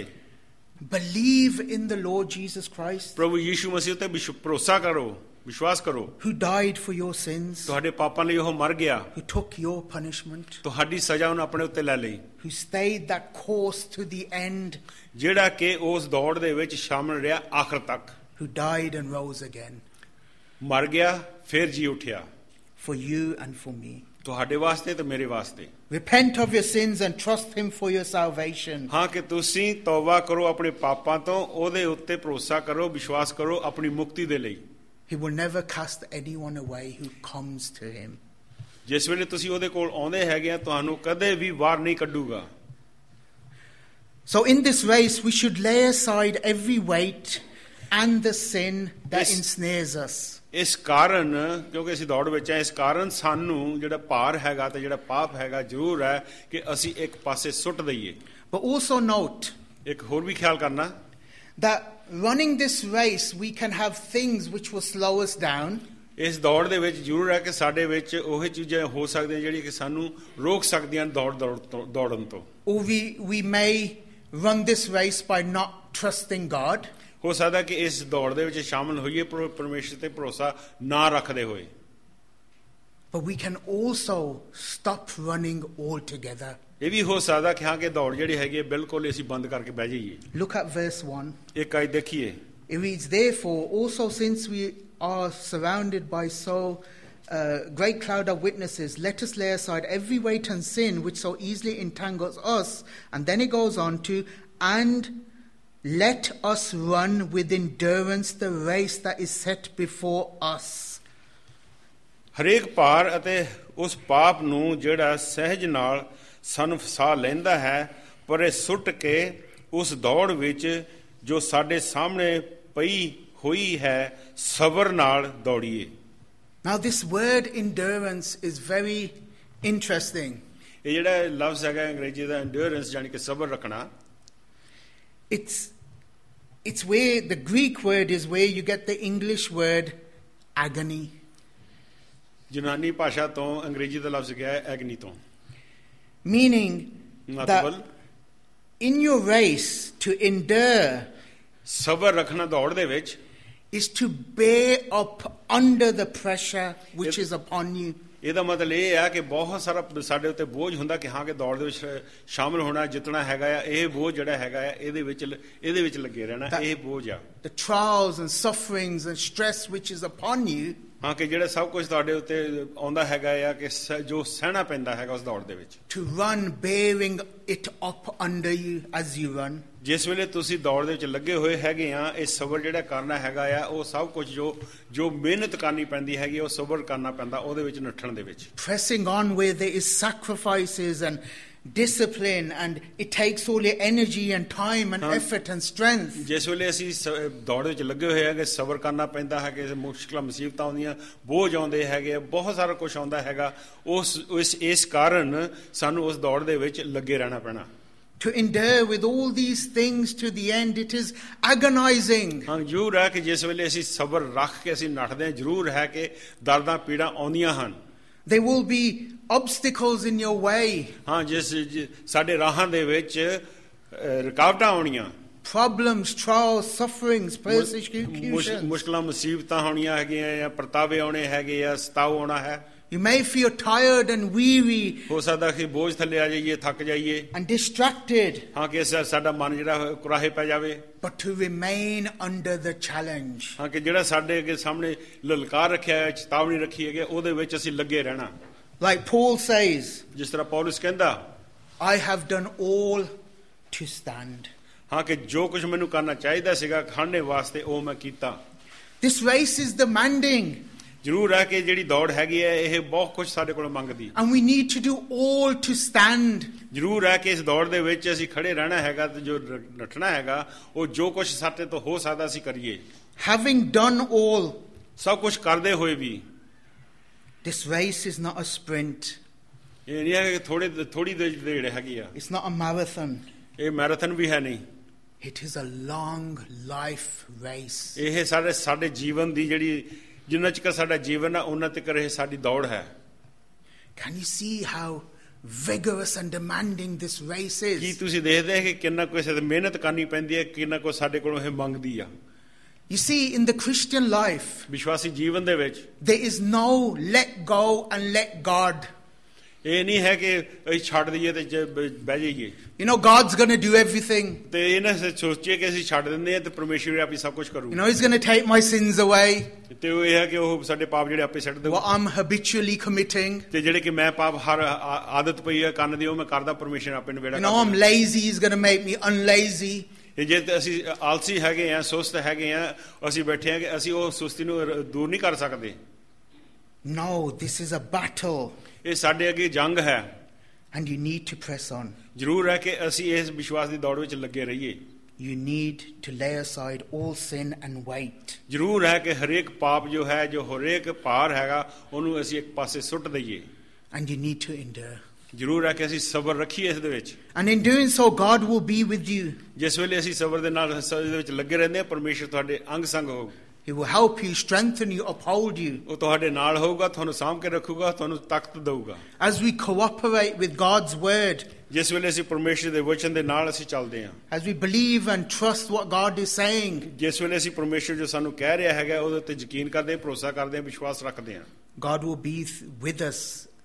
Believe in the Lord Jesus Christ, ਪ੍ਰਭੂ ਯਿਸੂ ਮਸੀਹ ਤੇ ਭਰੋਸਾ ਕਰੋ, ਵਿਸ਼ਵਾਸ ਕਰੋ। who died for your sins, ਤੁਹਾਡੇ ਪਾਪਾਂ ਲਈ ਉਹ ਮਰ ਗਿਆ, who took your punishment, ਤੁਹਾਡੀ ਸਜ਼ਾ ਉਹਨੇ ਆਪਣੇ ਉੱਤੇ ਲੈ ਲਈ, who stayed that course to the end, ਜਿਹੜਾ ਕਿ ਉਸ ਦੌੜ ਦੇ ਵਿੱਚ ਸ਼ਾਮਲ ਰਿਹਾ ਆਖਰ ਤੱਕ, who died and rose again ਮਰ ਗਿਆ ਫਿਰ ਜੀ ਉੱਠਿਆ for you and for me. ਤੁਹਾਡੇ ਵਾਸਤੇ ਤੇ ਮੇਰੇ ਵਾਸਤੇ। Repent of your sins and trust Him for your salvation. ਹਾਂ ਕਿ ਤੁਸੀਂ ਤੌਬਾ ਕਰੋ ਆਪਣੇ ਪਾਪਾਂ ਤੋਂ, ਉਹਦੇ ਉੱਤੇ ਭਰੋਸਾ ਕਰੋ, ਵਿਸ਼ਵਾਸ ਕਰੋ ਆਪਣੀ ਮੁਕਤੀ ਦੇ ਲਈ। He will never cast anyone away who comes to Him. ਜਿਸ ਵੇਲੇ ਤੁਸੀਂ ਉਹਦੇ ਕੋਲ ਆਉਂਦੇ ਹੈਗੇ ਆ ਤੁਹਾਨੂੰ ਕਦੇ ਵੀ ਬਾਹਰ ਨਹੀਂ ਕੱਢੂਗਾ। So in this race we should lay aside every weight and the sin that Yes. ensnares us. ਇਸ ਕਾਰਨ ਕਿਉਂਕਿ ਅਸੀਂ ਦੌੜ ਵਿੱਚ ਆ, ਇਸ ਕਾਰਨ ਸਾਨੂੰ ਜਿਹੜਾ ਭਾਰ ਹੈਗਾ ਤੇ ਜਿਹੜਾ ਪਾਪ ਹੈਗਾ ਜ਼ਰੂਰ ਹੈ ਕਿ ਅਸੀਂ ਇੱਕ ਪਾਸੇ ਸੁੱਟ ਦਈਏ। But also note ਇੱਕ ਹੋਰ ਵੀ ਖਿਆਲ ਕਰਨਾ that running this race, we can have things which will slow us down, ਇਸ ਦੌੜ ਦੇ ਵਿੱਚ ਜ਼ਰੂਰ ਹੈ ਕਿ ਸਾਡੇ ਵਿੱਚ ਉਹ ਚੀਜ਼ਾਂ ਹੋ ਸਕਦੀਆਂ ਜਿਹੜੀਆਂ ਕਿ ਸਾਨੂੰ ਰੋਕ ਸਕਦੀਆਂ ਦੌੜਨ ਤੋਂ। or we may run this race by not trusting God. ਹੋ ਸਕਦਾ ਕਿ ਇਸ ਦੌੜ ਦੇ ਵਿੱਚ ਸ਼ਾਮਲ ਹੋਈਏ ਪਰਮੇਸ਼ਰ ਤੇ ਭਰੋਸਾ ਨਾ ਰੱਖਦੇ ਹੋਏ। But we can also stop running altogether. ਇਹ ਵੀ ਹੋ ਸਕਦਾ ਕਿ ਹਾਂ ਕਿ ਦੌੜ ਜਿਹੜੀ ਹੈਗੀ ਹੈ ਬਿਲਕੁਲ ਅਸੀਂ ਬੰਦ ਕਰਕੇ ਬਹਿ ਜਾਈਏ। Look at verse 1. ਇੱਕ ਆਇਤ ਦੇਖੀਏ। It reads, therefore, also since we are surrounded by so great cloud of witnesses, let us lay aside every weight and sin which so easily entangles us. And then it goes on to, and let us run with endurance the race that is set before us. ਹਰੇਕ ਭਾਰ ਅਤੇ ਉਸ ਪਾਪ ਨੂੰ ਜਿਹੜਾ ਸਹਿਜ ਨਾਲ ਸਾਨੂੰ ਫਸਾ ਲੈਂਦਾ ਹੈ, ਪਰੇ ਸੁੱਟ ਕੇ ਉਸ ਦੌੜ ਵਿੱਚ ਜੋ ਸਾਡੇ ਸਾਹਮਣੇ ਪਈ ਹੋਈ ਹੈ ਸਬਰ ਨਾਲ ਦੌੜੀਏ। Now this word endurance is very interesting. ਇਹ ਜਿਹੜਾ ਲਫ਼ਜ਼ ਹੈਗਾ ਅੰਗਰੇਜ਼ੀ ਦਾ endurance ਯਾਨੀ ਕਿ ਸਬਰ ਰੱਖਣਾ। It's where the Greek word is where you get the English word agony. ਯੂਨਾਨੀ ਭਾਸ਼ਾ ਤੋਂ ਅੰਗਰੇਜ਼ੀ ਦਾ ਲਫ਼ਜ਼ ਗਿਆ ਹੈ ਐਗਨੀ ਤੋਂ। Meaning ਮਤਲਬ that in your race to endure ਸਬਰ ਰੱਖਣਾ ਦੌੜ ਦੇ ਵਿੱਚ is to bear up under the pressure which is upon you. ਇਹਦਾ ਮਤਲਬ ਇਹ ਹੈ ਕਿ ਬਹੁਤ ਸਾਰਾ ਸਾਡੇ ਉੱਤੇ ਬੋਝ ਹੁੰਦਾ ਕਿ ਹਾਂ ਕਿ ਦੌੜ ਦੇ ਵਿੱਚ ਸ਼ਾਮਲ ਹੋਣਾ ਜਿੱਤਣਾ ਹੈਗਾ ਆ। ਇਹ ਬੋਝ ਜਿਹੜਾ ਹੈਗਾ ਆ ਇਹਦੇ ਵਿੱਚ ਲੱਗੇ ਰਹਿਣਾ, ਇਹ ਬੋਝ ਆ। The trials and sufferings and stress which is upon you. ਹਾਂ ਕਿ ਜਿਹੜਾ ਸਭ ਕੁਝ ਤੁਹਾਡੇ ਉੱਤੇ ਆਉਂਦਾ ਹੈਗਾ ਆ ਕਿ ਜੋ ਸਹਿਣਾ ਪੈਂਦਾ ਹੈਗਾ ਉਸ ਦੌੜ ਦੇ ਵਿੱਚ। To run bearing it up under you as you run. ਜਿਸ ਵੇਲੇ ਤੁਸੀਂ ਦੌੜ ਦੇ ਵਿੱਚ ਲੱਗੇ ਹੋਏ ਹੈਗੇ ਆ, ਇਹ ਸਬਰ ਜਿਹੜਾ ਕਰਨਾ ਹੈਗਾ ਆ ਉਹ ਸਭ ਕੁਝ ਜੋ ਮਿਹਨਤ ਕਰਨੀ ਪੈਂਦੀ ਹੈਗੀ ਉਹ ਸਬਰ ਕਰਨਾ ਪੈਂਦਾ ਉਹਦੇ ਵਿੱਚ ਨੱਠਣ ਦੇ ਵਿੱਚ। Pressing on where there is sacrifices and discipline and it takes all your energy and time and effort and strength. ਜਿਸ ਵੇਲੇ ਅਸੀਂ ਦੌੜ ਵਿੱਚ ਲੱਗੇ ਹੋਏ ਹੈਗੇ ਸਬਰ ਕਰਨਾ ਪੈਂਦਾ ਹੈ ਕਿ ਮੁਸ਼ਕਲਾਂ ਮੁਸੀਬਤਾਂ ਆਉਂਦੀਆਂ, ਬੋਝ ਆਉਂਦੇ ਹੈਗੇ, ਬਹੁਤ ਸਾਰਾ ਕੁਝ ਆਉਂਦਾ ਹੈਗਾ। ਇਸ ਕਾਰਨ ਸਾਨੂੰ ਉਸ ਦੌੜ ਦੇ ਵਿੱਚ ਲੱਗੇ ਰਹਿਣਾ ਪੈਣਾ। To endure with all these things to the end, it is agonizing. ਹਾਂ ਜ਼ਰੂਰ ਹੈ ਕਿ ਜਿਸ ਵੇਲੇ ਅਸੀਂ ਸਬਰ ਰੱਖ ਕੇ ਅਸੀਂ ਨੱਠਦੇ ਹਾਂ, ਜ਼ਰੂਰ ਹੈ ਕਿ ਦਰਦਾਂ ਪੀੜਾਂ ਆਉਂਦੀਆਂ ਹਨ। There will be obstacles in your way. ਹਾਂ ਸਾਡੇ ਰਾਹਾਂ ਦੇ ਵਿੱਚ ਰੁਕਾਵਟਾਂ ਆਉਣੀਆਂ। Problems, trials, sufferings, persecutions. ਮੁਸ਼ਕਲਾਂ ਮੁਸੀਬਤਾਂ ਹੋਣੀਆਂ ਹੈਗੀਆਂ ਜਾਂ ਪਰਤਾਵੇ ਆਉਣੇ ਹੈਗੇ ਆ, ਸਤਾਉ ਆਉਣਾ ਹੈ। You may feel tired and weary. ਹੋ ਸਕਦਾ ਕਿ ਬੋਝ ਥੱਲੇ ਆ ਜਾਈਏ, ਥੱਕ ਜਾਈਏ। And distracted. ਹਾਂ ਕਿ ਸਾਡਾ ਮਨ ਜਿਹੜਾ ਕੁਰਾਹੇ ਪੈ ਜਾਵੇ। But to remain under the challenge. ਹਾਂ ਕਿ ਜਿਹੜਾ ਸਾਡੇ ਅੱਗੇ ਸਾਹਮਣੇ ਲਲਕਾਰ ਰੱਖਿਆ ਹੈ, ਚੇਤਾਵਨੀ ਰੱਖੀ ਹੈਗੀ, ਉਹਦੇ ਵਿੱਚ ਅਸੀਂ ਲੱਗੇ ਰਹਿਣਾ। Like Paul says, ਜਿਸ ਤਰ੍ਹਾਂ ਪੌਲਸ ਕਹਿੰਦਾ, I have done all to stand. ਹਾਂ ਕਿ ਜੋ ਕੁਝ ਮੈਨੂੰ ਕਰਨਾ ਚਾਹੀਦਾ ਸੀਗਾ ਖੜਨੇ ਵਾਸਤੇ ਉਹ ਮੈਂ ਕੀਤਾ। This race is demanding. ਜ਼ਰੂਰ ਹੈ ਕਿ ਜਿਹੜੀ ਦੌੜ ਹੈਗੀ ਹੈ ਇਹ ਬਹੁਤ ਕੁਝ ਸਾਡੇ ਕੋਲ ਮੰਗਦੀ। And we need to do all to stand. ਜ਼ਰੂਰ ਹੈ ਕਿ ਇਸ ਦੌੜ ਦੇ ਵਿੱਚ ਅਸੀਂ ਖੜੇ ਰਹਿਣਾ ਹੈਗਾ ਤੇ ਜੋ ਨੱਠਣਾ ਹੈਗਾ ਉਹ ਜੋ ਕੁਝ ਸਾਡੇ ਤੋਂ ਹੋ ਸਕਦਾ ਅਸੀਂ ਕਰੀਏ। Having done all, ਸਭ ਕੁਝ ਕਰਦੇ ਹੋਏ ਵੀ this race is not a sprint. ਇਹ ਨਹੀਂ ਹੈ ਕਿ ਥੋੜੀ ਦੇਰ ਹੈਗੀ ਆ। It's not a marathon. ਇਹ ਮੈਰਾਥਨ ਵੀ ਹੈ ਨਹੀਂ। It is a long life race. ਇਹ ਸਾਡੇ ਜੀਵਨ ਦੀ ਜਿਹੜੀ ਜਿੰਨਾ ਚਿਰ ਸਾਡਾ ਜੀਵਨ ਹੈ ਉਹਨਾਂ ਤੱਕ ਇਹ ਸਾਡੀ ਦੌੜ ਹੈ। Can you see how vigorous and demanding this race is? ਕੀ ਤੁਸੀਂ ਦੇਖਦੇ ਹੋ ਕਿ ਕਿੰਨਾ ਕੁ ਮਿਹਨਤ ਕਰਨੀ ਪੈਂਦੀ ਹੈ, ਕਿੰਨਾ ਕੁ ਸਾਡੇ ਕੋਲੋਂ ਇਹ ਮੰਗਦੀ ਆ। You see, in the Christian life, ਵਿਸ਼ਵਾਸੀ ਜੀਵਨ ਦੇ ਵਿੱਚ there is no let go and let God. ਇਹ ਨਹੀਂ ਹੈ ਕਿ ਅਸੀਂ ਛੱਡ ਦਈਏ ਤੇ ਬਹਿ ਜਾਈਏ। You know, God's going to do everything. ਤੇ ਇਹਨਾਂ ਸੋਚੀਏ ਕਿ ਅਸੀਂ ਛੱਡ ਦਿੰਦੇ ਹਾਂ ਤੇ ਪਰਮੇਸ਼ਰ ਆਪੇ ਸਭ ਕੁਝ ਕਰੂ। You know, He's going to take my sins away. ਤੇ ਉਹ ਇਹ ਹੈ ਕਿ ਉਹ ਸਾਡੇ ਪਾਪ ਜਿਹੜੇ ਆਪੇ ਛੱਡ ਦੇਊ। What I'm habitually committing. ਤੇ ਜਿਹੜੇ ਕਿ ਮੈਂ ਪਾਪ ਹਰ ਆਦਤ ਪਈ ਹੈ ਕਰਨ ਦੀ ਉਹ ਮੈਂ ਕਰਦਾ, ਪਰਮੇਸ਼ਰ ਆਪੇ ਨਵੇੜਾ। You know, I'm lazy. He's going to make me unlazy. ਜੇ ਅਸੀਂ ਆਲਸੀ ਹੈਗੇ ਆ, ਸੁਸਤ ਹੈਗੇ ਆ, ਅਸੀਂ ਬੈਠੇ ਆ ਕਿ ਅਸੀਂ ਉਹ ਸੁਸਤੀ ਨੂੰ ਦੂਰ ਨਹੀਂ ਕਰ ਸਕਦੇ। No, this is a battle. ਇਹ ਸਾਡੇ ਅੱਗੇ ਜੰਗ ਹੈ। And you need to press on. ਜ਼ਰੂਰ ਹੈ ਕਿ ਅਸੀਂ ਇਸ ਵਿਸ਼ਵਾਸ ਦੀ ਦੌੜ ਵਿੱਚ ਲੱਗੇ ਰਹੀਏ। you need to lay aside all sin and weight. ਜ਼ਰੂਰ ਹੈ ਕਿ ਹਰੇਕ ਪਾਪ ਜੋ ਹੈ, ਜੋ ਹਰੇਕ ਭਾਰ ਹੈਗਾ, ਉਹਨੂੰ ਅਸੀਂ ਇੱਕ ਪਾਸੇ ਸੁੱਟ ਦਈਏ। And you need to endure. ਜ਼ਰੂਰ ਹੈ ਕਿ ਅਸੀਂ ਸਬਰ ਰੱਖੀਏ ਇਸ ਦੇ ਵਿੱਚ। And in doing so, God will be with you. ਜਿਸ ਵੇਲੇ ਅਸੀਂ ਸਬਰ ਦੇ ਨਾਲ ਇਸ ਦੇ ਵਿੱਚ ਲੱਗੇ ਰਹਿੰਦੇ ਹਾਂ, ਪਰਮੇਸ਼ਰ ਤੁਹਾਡੇ ਅੰਗ ਸੰਗ ਹੋਊ। He will help you, strengthen you, uphold you. ਉਹ ਤੁਹਾਡੇ ਨਾਲ ਹੋਊਗਾ, ਤੁਹਾਨੂੰ ਸਾਂਭ ਕੇ ਰੱਖੂਗਾ, ਤੁਹਾਨੂੰ ਤਾਕਤ ਦੇਊਗਾ। As we cooperate with God's word, ਜਿਸ ਵੇਲੇ ਅਸੀਂ ਪਰਮੇਸ਼ਰ ਦੇ ਵਚਨ ਦੇ ਨਾਲ ਅਸੀਂ ਚੱਲਦੇ ਹਾਂ, as we believe and trust what God is saying, ਜਿਸ ਵੇਲੇ ਅਸੀਂ ਪਰਮੇਸ਼ਰ ਜੋ ਸਾਨੂੰ ਕਹਿ ਰਿਹਾ ਹੈਗਾ ਉਹਦੇ ਉੱਤੇ ਯਕੀਨ ਕਰਦੇ ਹਾਂ, ਭਰੋਸਾ ਕਰਦੇ ਹਾਂ, ਵਿਸ਼ਵਾਸ ਰੱਖਦੇ ਹਾਂ, God will be with us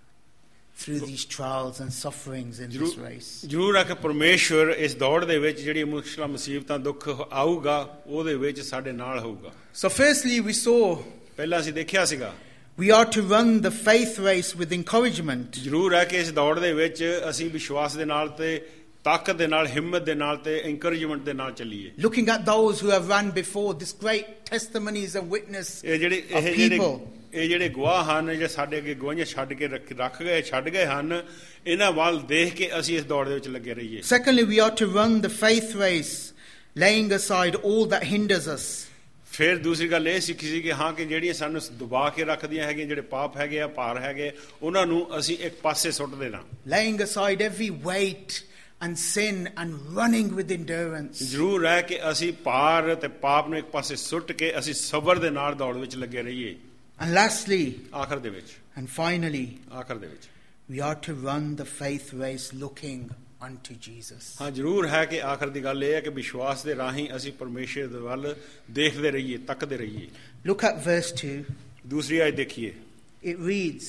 through these trials and sufferings in this race. ਜ਼ਰੂਰ ਹੈ ਕਿ ਪਰਮੇਸ਼ਰ ਇਸ ਦੌੜ ਦੇ ਵਿੱਚ ਜਿਹੜੀ ਮੁਸ਼ਕਲਾਂ, ਮੁਸੀਬਤਾਂ, ਦੁੱਖ ਆਊਗਾ, ਉਹਦੇ ਵਿੱਚ ਸਾਡੇ ਨਾਲ ਹੋਊਗਾ। So firstly, we saw ਪਹਿਲਾਂ ਅਸੀਂ ਦੇਖਿਆ ਸੀਗਾ we are to run the faith race with encouragement. ਜ਼ਰੂਰ ਹੈ ਕਿ ਇਸ ਦੌੜ ਦੇ ਵਿੱਚ ਅਸੀਂ ਵਿਸ਼ਵਾਸ ਦੇ ਨਾਲ ਤੇ ਤਾਕਤ ਦੇ ਨਾਲ, ਹਿੰਮਤ ਦੇ ਨਾਲ ਤੇ encouragement ਦੇ ਨਾਲ ਚੱਲੀਏ। Looking at those who have run before, this great testimonies and witness of people. ਇਹ ਜਿਹੜੇ ਗਵਾਹ ਹਨ, ਜਿਹੜੇ ਸਾਡੇ ਅੱਗੇ ਗਵਾਹੀਆਂ ਛੱਡ ਕੇ ਛੱਡ ਗਏ ਹਨ, ਇਹਨਾਂ ਵੱਲ ਦੇਖ ਕੇ ਅਸੀਂ ਇਸ ਦੌੜ ਦੇ ਵਿੱਚ ਲੱਗੇ ਰਹੀਏ। Secondly, we are to run the faith race, laying aside all that hinders us. ਫਿਰ ਦੂਸਰੀ ਗੱਲ ਇਹ ਸਿੱਖੀ ਸੀ ਕਿ ਹਾਂ, ਕਿ ਜਿਹੜੀਆਂ ਸਾਨੂੰ ਦਬਾ ਕੇ ਰੱਖਦੀਆਂ ਹੈਗੀਆਂ, ਜਿਹੜੇ ਪਾਪ ਹੈਗੇ ਆ, ਭਾਰ ਹੈਗੇ, ਉਹਨਾਂ ਨੂੰ ਅਸੀਂ ਇੱਕ ਪਾਸੇ ਸੁੱਟ ਦੇਣਾ। Laying aside every weight and sin and running with endurance. ਜ਼ਰੂਰ ਹੈ ਕਿ ਅਸੀਂ ਭਾਰ ਤੇ ਪਾਪ ਨੂੰ ਇੱਕ ਪਾਸੇ ਸੁੱਟ ਕੇ ਅਸੀਂ ਸਬਰ ਦੇ ਨਾਲ ਦੌੜ ਵਿੱਚ ਲੱਗੇ ਰਹੀਏ। And lastly, ਆਖਰ ਦੇ ਵਿੱਚ, and finally, ਆਖਰ ਦੇ ਵਿੱਚ, we are to run the faith race looking unto Jesus. ਹਾਂ, ਜ਼ਰੂਰ ਹੈ ਕਿ ਆਖਰ ਦੀ ਗੱਲ ਇਹ ਹੈ ਕਿ ਵਿਸ਼ਵਾਸ ਦੇ ਰਾਹੀਂ ਅਸੀਂ ਪਰਮੇਸ਼ਰ ਦੇ ਵੱਲ ਦੇਖਦੇ ਰਹੀਏ, ਤੱਕਦੇ ਰਹੀਏ। Look at verse 2. ਦੂਸਰੀ ਆਇਤ ਦੇਖੀਏ। It reads,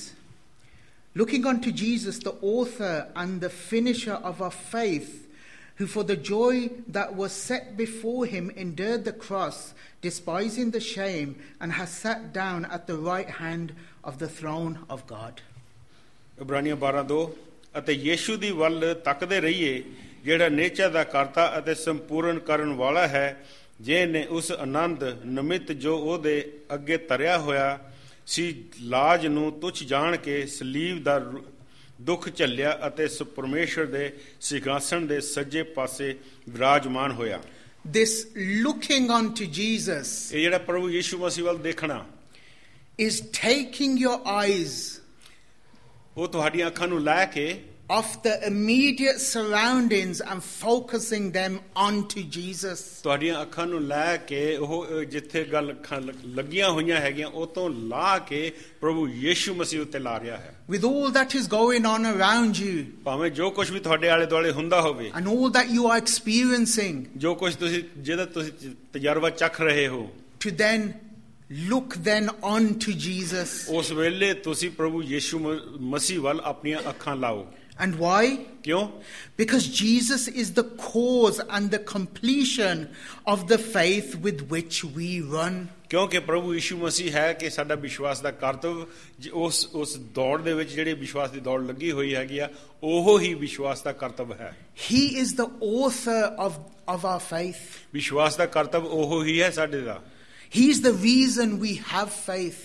looking unto Jesus, the author and the finisher of our faith, who for the joy that was set before him endured the cross, despising the shame, and has sat down at the right hand of the throne of God. ਇਬਰਾਨੀਆਂ 12:2 ਅਤੇ ਯੀਸ਼ੂ ਦੀ ਵੱਲ ਤੱਕਦੇ ਰਹੀਏ, ਜਿਹੜਾ ਨਿਹਚਾ ਦਾ ਕਰਤਾ ਅਤੇ ਸੰਪੂਰਨ ਕਰਨ ਵਾਲਾ ਹੈ, ਜਿਹਨੇ ਉਸ ਆਨੰਦ ਨਿਮਿਤ ਜੋ ਉਹਦੇ ਅੱਗੇ ਧਰਿਆ ਹੋਇਆ ਸੀ, ਲਾਜ ਨੂੰ ਤੁੱਛ ਜਾਣ ਕੇ ਸਲੀਬ ਦਾ ਦੁੱਖ ਝੱਲਿਆ ਅਤੇ ਪਰਮੇਸ਼ਰ ਦੇ ਸਿੰਘਾਸਣ ਦੇ ਸੱਜੇ ਪਾਸੇ ਵਿਰਾਜਮਾਨ ਹੋਇਆ। This looking unto Jesus ਇਹ ਜਿਹੜਾ ਪ੍ਰਭੂ ਯੀਸ਼ੂ ਮਸੀਹ ਵੱਲ ਦੇਖਣਾ is taking your eyes ਉਹ ਤੁਹਾਡੀਆਂ ਅੱਖਾਂ ਨੂੰ ਲੈ ਕੇ off the immediate surroundings and focusing them onto Jesus. ਤੁਹਾਡੀਆਂ ਅੱਖਾਂ ਨੂੰ ਲੈ ਕੇ ਉਹ ਜਿੱਥੇ ਗੱਲ ਅੱਖਾਂ ਲੱਗੀਆਂ ਹੋਈਆਂ ਹੈਗੀਆਂ ਉਹ ਤੋਂ ਲਾ ਕੇ ਪ੍ਰਭੂ ਯੀਸ਼ੂ ਮਸੀਹ ਉੱਤੇ ਲਾ ਰਿਹਾ ਹੈ। With all that is going on around you, ਭਾਵੇਂ ਜੋ ਕੁਝ ਵੀ ਤੁਹਾਡੇ ਆਲੇ ਦੁਆਲੇ ਹੁੰਦਾ ਹੋਵੇ, and all that you are experiencing, ਜੋ ਕੁਝ ਤੁਸੀਂ ਜਿਹਦਾ ਤੁਸੀਂ ਤਜਰਬਾ ਚੱਖ ਰਹੇ ਹੋ, to then look then on to Jesus. ਉਸ ਵੇਲੇ ਤੁਸੀਂ ਪ੍ਰਭੂ ਯੀਸ਼ੂ ਮਸੀਹ ਵੱਲ ਆਪਣੀਆਂ ਅੱਖਾਂ ਲਾਓ। And why? ਕਿਉਂ? Because Jesus is the cause and the completion of the faith with which we run. ਕਿਉਂਕਿ ਪ੍ਰਭੂ ਯੀਸ਼ੂ ਮਸੀਹ ਹੈ ਕਿ ਸਾਡਾ ਵਿਸ਼ਵਾਸ ਦਾ ਕਰਤਵ, ਉਸ ਦੌੜ ਦੇ ਵਿੱਚ ਜਿਹੜੀ ਵਿਸ਼ਵਾਸ ਦੀ ਦੌੜ ਲੱਗੀ ਹੋਈ ਹੈਗੀ ਆ, ਉਹ ਹੀ ਵਿਸ਼ਵਾਸ ਦਾ ਕਰਤਵ ਹੈ। He is the author of our faith. ਵਿਸ਼ਵਾਸ ਦਾ ਕਰਤਵ ਉਹ ਹੀ ਹੈ ਸਾਡੇ ਦਾ। He is the reason we have faith.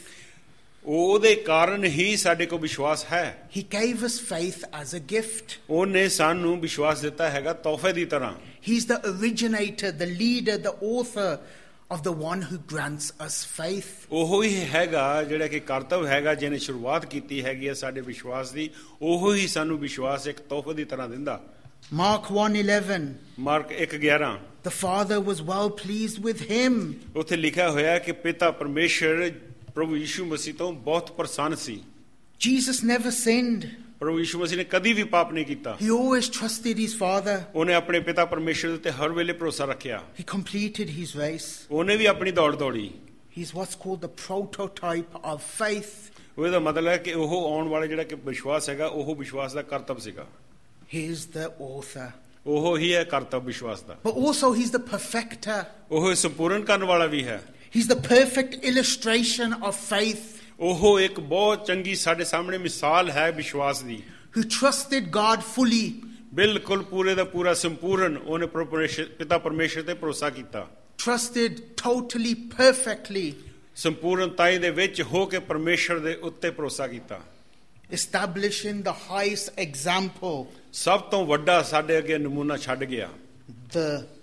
ਉਹਦੇ ਕਾਰਨ ਹੀ ਸਾਡੇ ਕੋਲ ਵਿਸ਼ਵਾਸ ਹੈ। He gave us faith as a gift. ਉਹਨੇ ਸਾਨੂੰ ਵਿਸ਼ਵਾਸ ਦਿੱਤਾ ਹੈਗਾ ਤੋਹਫੇ ਦੀ ਤਰ੍ਹਾਂ। He's the originator, the leader, the author of the one who grants us faith. ਉਹ ਹੀ ਹੈਗਾ ਜਿਹੜਾ ਕਿ ਕਰਤਵ ਹੈਗਾ, ਜਿਹਨੇ ਸ਼ੁਰੂਆਤ ਕੀਤੀ ਹੈਗੀ ਹੈ ਸਾਡੇ ਵਿਸ਼ਵਾਸ ਦੀ, ਉਹ ਹੀ ਸਾਨੂੰ ਵਿਸ਼ਵਾਸ ਇੱਕ ਤੋਹਫੇ ਦੀ ਤਰ੍ਹਾਂ ਦਿੰਦਾ। Mark 1:11. Mark 1:11 The Father was well pleased with him. ਉੱਥੇ ਲਿਖਿਆ ਹੋਇਆ ਕਿ ਪਿਤਾ ਪਰਮੇਸ਼ਰ ਪ੍ਰਭੂ ਯੀਸ਼ੂ ਮਸੀਹ ਤੋਂ ਬਹੁਤ ਪ੍ਰਸੰਨ ਸੀ। Jesus never sinned. ਪ੍ਰਭੂ ਯੀਸ਼ੂ ਮਸੀਹ ਨੇ ਕਦੀ ਵੀ ਪਾਪ ਨਹੀਂ ਕੀਤਾ। He always trusted his Father. ਉਹਨੇ ਆਪਣੇ ਪਿਤਾ ਪਰਮੇਸ਼ਰ ਉੱਤੇ ਹਰ ਵੇਲੇ ਭਰੋਸਾ ਰੱਖਿਆ। He completed his race. ਉਹਨੇ ਵੀ ਆਪਣੀ ਦੌੜ ਦੌੜੀ। He's what's called the prototype of faith. ਉਹਦਾ ਮਤਲਬ ਹੈ ਕਿ ਉਹ ਆਉਣ ਵਾਲਾ ਜਿਹੜਾ ਕਿ ਵਿਸ਼ਵਾਸ ਹੈਗਾ, ਉਹ ਵਿਸ਼ਵਾਸ ਦਾ ਕਰਤਵ ਸੀਗਾ। He is the author. ਉਹ ਹੀ ਹੈ ਕਰਤਵ ਵਿਸ਼ਵਾਸ ਦਾ। But also he's the perfecter. ਉਹ ਸੰਪੂਰਨ ਕਰਨ ਵਾਲਾ ਵੀ ਹੈ। He's the perfect illustration of faith. ਉਹ ਇੱਕ ਬਹੁਤ ਚੰਗੀ ਸਾਡੇ ਸਾਹਮਣੇ ਮਿਸਾਲ ਹੈ ਵਿਸ਼ਵਾਸ ਦੀ। Who trusted God fully. ਬਿਲਕੁਲ ਪੂਰੇ ਦਾ ਪੂਰਾ ਸੰਪੂਰਨ ਉਹਨੇ ਪਿਤਾ ਪਰਮੇਸ਼ਰ ਤੇ ਭਰੋਸਾ ਕੀਤਾ। Trusted totally, perfectly. ਸੰਪੂਰਨਤਾਈ ਦੇ ਵਿੱਚ ਹੋ ਕੇ ਪਰਮੇਸ਼ਰ ਦੇ ਉੱਤੇ ਭਰੋਸਾ ਕੀਤਾ। Establishing the highest example. ਸਭ ਤੋਂ ਵੱਡਾ ਸਾਡੇ ਅੱਗੇ ਨਮੂਨਾ ਛੱਡ ਗਿਆ। The